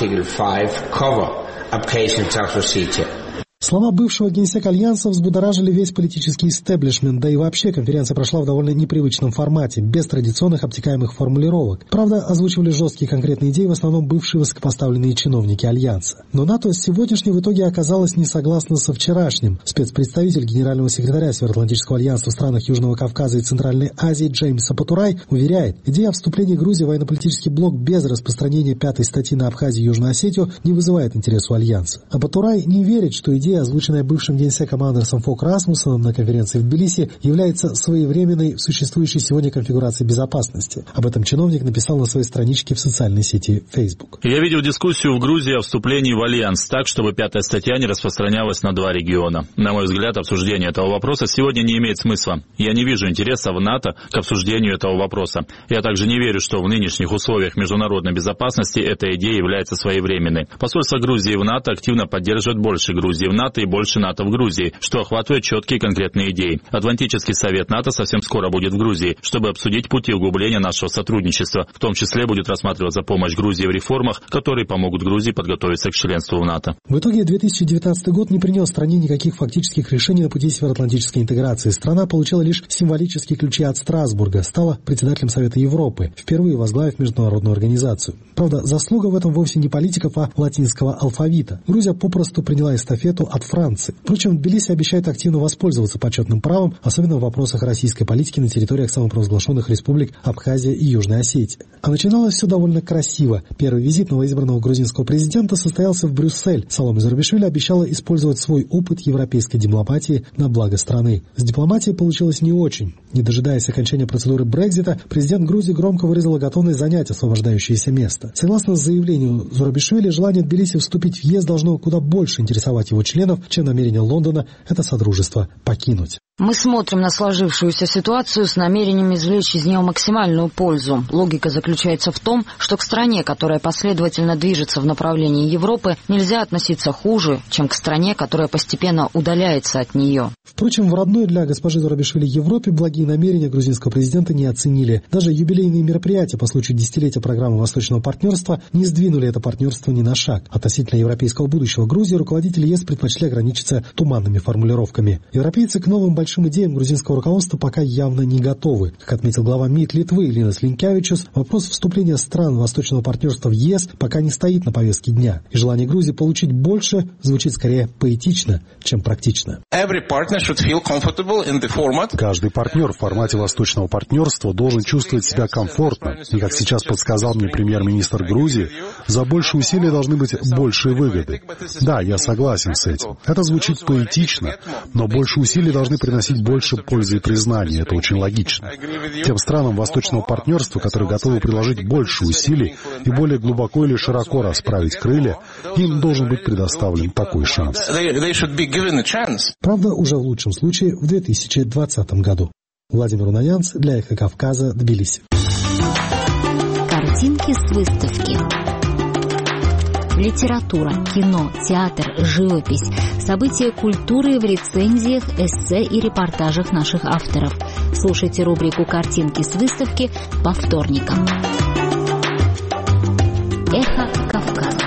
Слова бывшего генсека Альянса взбудоражили весь политический истеблишмент, да и вообще конференция прошла в довольно непривычном формате, без традиционных обтекаемых формулировок. Правда, озвучивали жесткие конкретные идеи в основном бывшие высокопоставленные чиновники Альянса. Но НАТО сегодняшней в итоге оказалось не согласно со вчерашним. Спецпредставитель генерального секретаря Североатлантического альянса в странах Южного Кавказа и Центральной Азии Джеймс Апатурай уверяет, идея о вступлении Грузии в военно-политический блок без распространения пятой статьи на Абхазию и Южную Осетию не вызывает интерес у Альянса. Апатурай не верит, что идея, озвученная бывшим генсеком Андерсом Фог Расмуссеном на конференции в Тбилиси, является своевременной в существующей сегодня конфигурации безопасности. Об этом чиновник написал на своей страничке в социальной сети Facebook. Я видел дискуссию в Грузии о вступлении в Альянс так, чтобы пятая статья не распространялась на два региона. На мой взгляд, обсуждение этого вопроса сегодня не имеет смысла. Я не вижу интереса в НАТО к обсуждению этого вопроса. Я также не верю, что в нынешних условиях международной безопасности эта идея является своевременной. Посольство Грузии в НАТО активно поддерживает больше Грузии в НАТО и больше НАТО в Грузии, что охватывает четкие конкретные идеи. Атлантический совет НАТО совсем скоро будет в Грузии, чтобы обсудить пути углубления нашего сотрудничества. В том числе будет рассматриваться помощь Грузии в реформах, которые помогут Грузии подготовиться к членству в НАТО. В итоге две тысячи девятнадцатый год не принес стране никаких фактических решений на пути североатлантической интеграции. Страна получила лишь символические ключи от Страсбурга, стала председателем Совета Европы, впервые возглавив международную организацию. Правда, заслуга в этом вовсе не политиков, а латинского алфавита. Грузия попросту приняла эстафету от Франции. Впрочем, Тбилиси обещает активно воспользоваться почетным правом, особенно в вопросах российской политики на территориях самопровозглашенных республик Абхазия и Южная Осетия. А начиналось все довольно красиво. Первый визит новоизбранного грузинского президента состоялся в Брюссель. Салом Зурабишвили обещала использовать свой опыт европейской дипломатии на благо страны. С дипломатией получилось не очень. Не дожидаясь окончания процедуры Брексита, президент Грузии громко выразила готовность занять освобождающееся место. Согласно заявлению Зурабишвили, желание Тбилиси вступить в ЕС должно куда больше интересовать его членов, чем намерение Лондона это содружество покинуть. Мы смотрим на сложившуюся ситуацию с намерением извлечь из нее максимальную пользу. Логика заключается в том, что к стране, которая последовательно движется в направлении Европы, нельзя относиться хуже, чем к стране, которая постепенно удаляется от нее. Впрочем, в родной для госпожи Зурабишвили Европе благие намерения грузинского президента не оценили. Даже юбилейные мероприятия по случаю десятилетия программы Восточного партнерства не сдвинули это партнерство ни на шаг. Относительно европейского будущего Грузии руководители ЕС предпочли ограничиться туманными формулировками. Европейцы к новым большим идеям грузинского руководства пока явно не готовы. Как отметил глава МИД Литвы Линас Линкевичус, вопрос вступления стран Восточного партнерства в ЕС пока не стоит на повестке дня. И желание Грузии получить больше звучит скорее поэтично, чем практично. Каждый партнер в формате Восточного партнерства должен чувствовать себя комфортно. И, как сейчас подсказал мне премьер-министр Грузии, за большие усилия должны быть большие выгоды. Да, я согласен с этим. Это звучит поэтично, но больше усилий должны приносить больше пользы и признания. Это очень логично. Тем странам Восточного партнерства, которые готовы приложить больше усилий и более глубоко или широко расправить крылья, им должен быть предоставлен такой шанс. Правда, уже в лучшем случае в две тысячи двадцатом году. Владимир Унаянц для «Эхо Кавказа», Тбилиси. Картинки с выставки. Литература, кино, театр, живопись, события культуры в рецензиях, эссе и репортажах наших авторов. Слушайте рубрику «Картинки с выставки» по вторникам. Эхо Кавказа.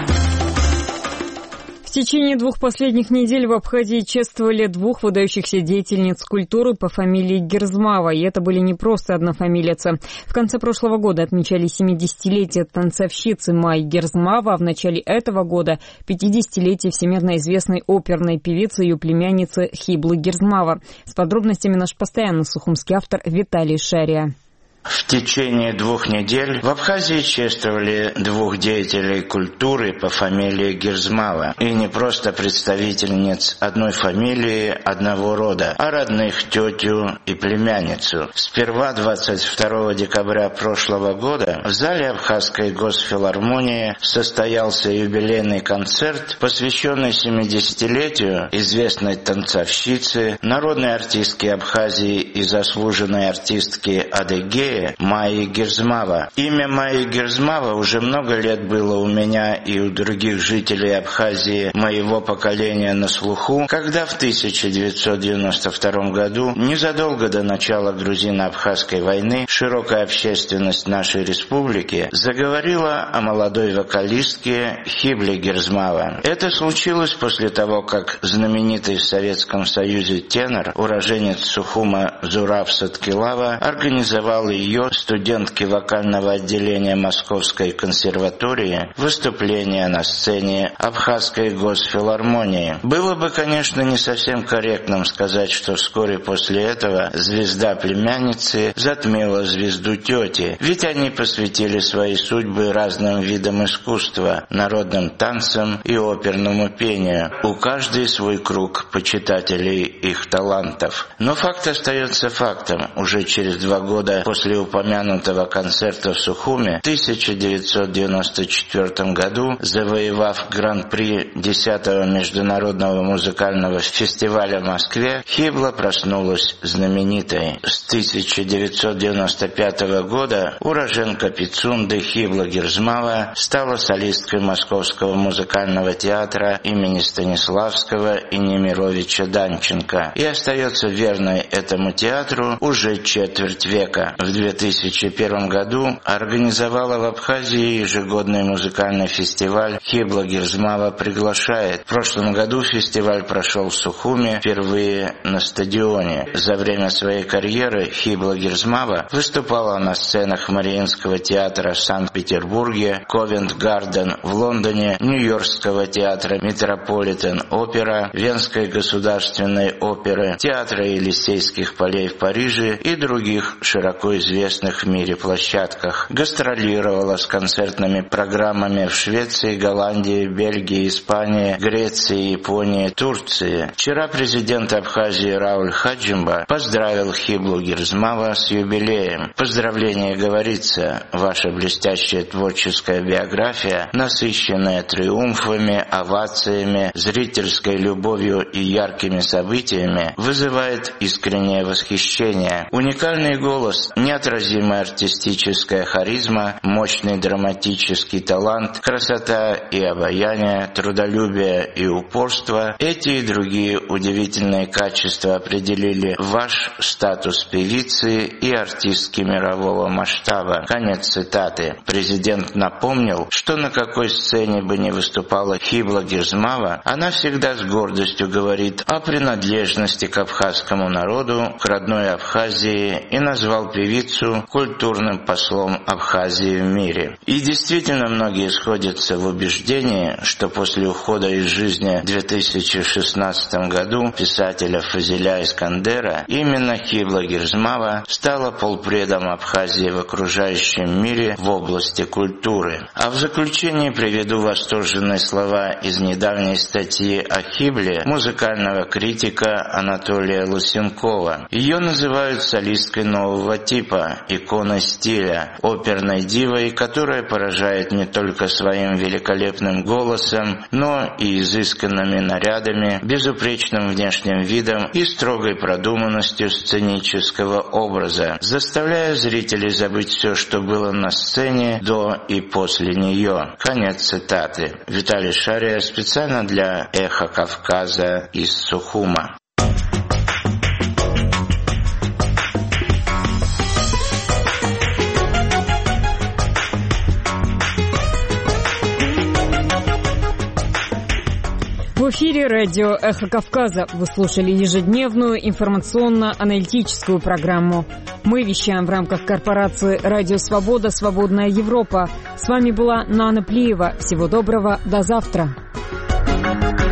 В течение двух последних недель в Абхазии чествовали двух выдающихся деятельниц культуры по фамилии Герзмава. И это были не просто однофамилицы. В конце прошлого года отмечали семидесятилетие танцовщицы Майи Герзмава, а в начале этого года пятидесятилетие всемирно известной оперной певицы и ее племянницы Хиблы Герзмава. С подробностями наш постоянный сухумский автор Виталий Шария. В течение двух недель в Абхазии чествовали двух деятелей культуры по фамилии Герзмава. И не просто представительниц одной фамилии, одного рода, а родных тетю и племянницу. Сперва двадцать второго декабря прошлого года в зале Абхазской госфилармонии состоялся юбилейный концерт, посвященный семидесятилетию известной танцовщицы, народной артистки Абхазии и заслуженной артистки Адыгеи Майи Герзмава. Имя Майи Герзмава уже много лет было у меня и у других жителей Абхазии моего поколения на слуху, когда в тысяча девятьсот девяносто втором году, незадолго до начала грузино-абхазской войны, широкая общественность нашей республики заговорила о молодой вокалистке Хибле Герзмава. Это случилось после того, как знаменитый в Советском Союзе тенор, уроженец Сухума Зураб Саткилава, организовал ее студентки вокального отделения Московской консерватории выступление на сцене Абхазской госфилармонии. Было бы, конечно, не совсем корректным сказать, что вскоре после этого звезда племянницы затмила звезду тети, ведь они посвятили свои судьбы разным видам искусства, народным танцам и оперному пению. У каждой свой круг почитателей их талантов. Но факт остается фактом. Уже через два года после упомянутого концерта в Сухуме в тысяча девятьсот девяносто четвёртом году, завоевав гран-при десятого международного музыкального фестиваля в Москве, Хибла проснулась знаменитой. С тысяча девятьсот девяносто пятого года уроженка Пицунды Хибла Герзмава стала солисткой Московского музыкального театра имени Станиславского и Немировича Данченко и остается верной этому театру уже четверть века. В две тысячи первом году организовала в Абхазии ежегодный музыкальный фестиваль «Хибла Герзмава приглашает». В прошлом году фестиваль прошел в Сухуме впервые на стадионе. За время своей карьеры Хибла Герзмава выступала на сценах Мариинского театра в Санкт-Петербурге, Ковент-Гарден в Лондоне, Нью-Йоркского театра Метрополитен-Опера, Венской государственной оперы, театра Елисейских полей в Париже и других широко известных известных в мире площадках. Гастролировала с концертными программами в Швеции, Голландии, Бельгии, Испании, Греции, Японии, Турции. Вчера президент Абхазии Рауль Хаджимба поздравил Хиблу Гирзмава с юбилеем. В поздравлении говорится: ваша блестящая творческая биография, насыщенная триумфами, овациями, зрительской любовью и яркими событиями, вызывает искреннее восхищение. Уникальный голос, неотразимая артистическая харизма, мощный драматический талант, красота и обаяние, трудолюбие и упорство – эти и другие удивительные качества определили ваш статус певицы и артистки мирового масштаба. Конец цитаты. Президент напомнил, что на какой сцене бы ни выступала Хибла Гирзмава, она всегда с гордостью говорит о принадлежности к абхазскому народу, к родной Абхазии, и назвал певицу культурным послом Абхазии в мире. И действительно, многие сходятся в убеждении, что после ухода из жизни в две тысячи шестнадцатом году писателя Фазиля Искандера именно Хибла Гирзмава стала полпредом Абхазии в окружающем мире в области культуры. А в заключение приведу восторженные слова из недавней статьи о Хибле музыкального критика Анатолия Лысенкова. Ее называют солисткой нового типа, иконой стиля, оперной дивой, которая поражает не только своим великолепным голосом, но и изысканными нарядами, безупречным внешним видом и строгой продуманностью сценического образа, заставляя зрителей забыть все, что было на сцене до и после нее. Конец цитаты. Виталий Шария специально для «Эхо Кавказа» из Сухума. В эфире радио «Эхо Кавказа». Вы слушали ежедневную информационно-аналитическую программу. Мы вещаем в рамках корпорации «Радио Свобода. Свободная Европа». С вами была Нана Плиева. Всего доброго. До завтра.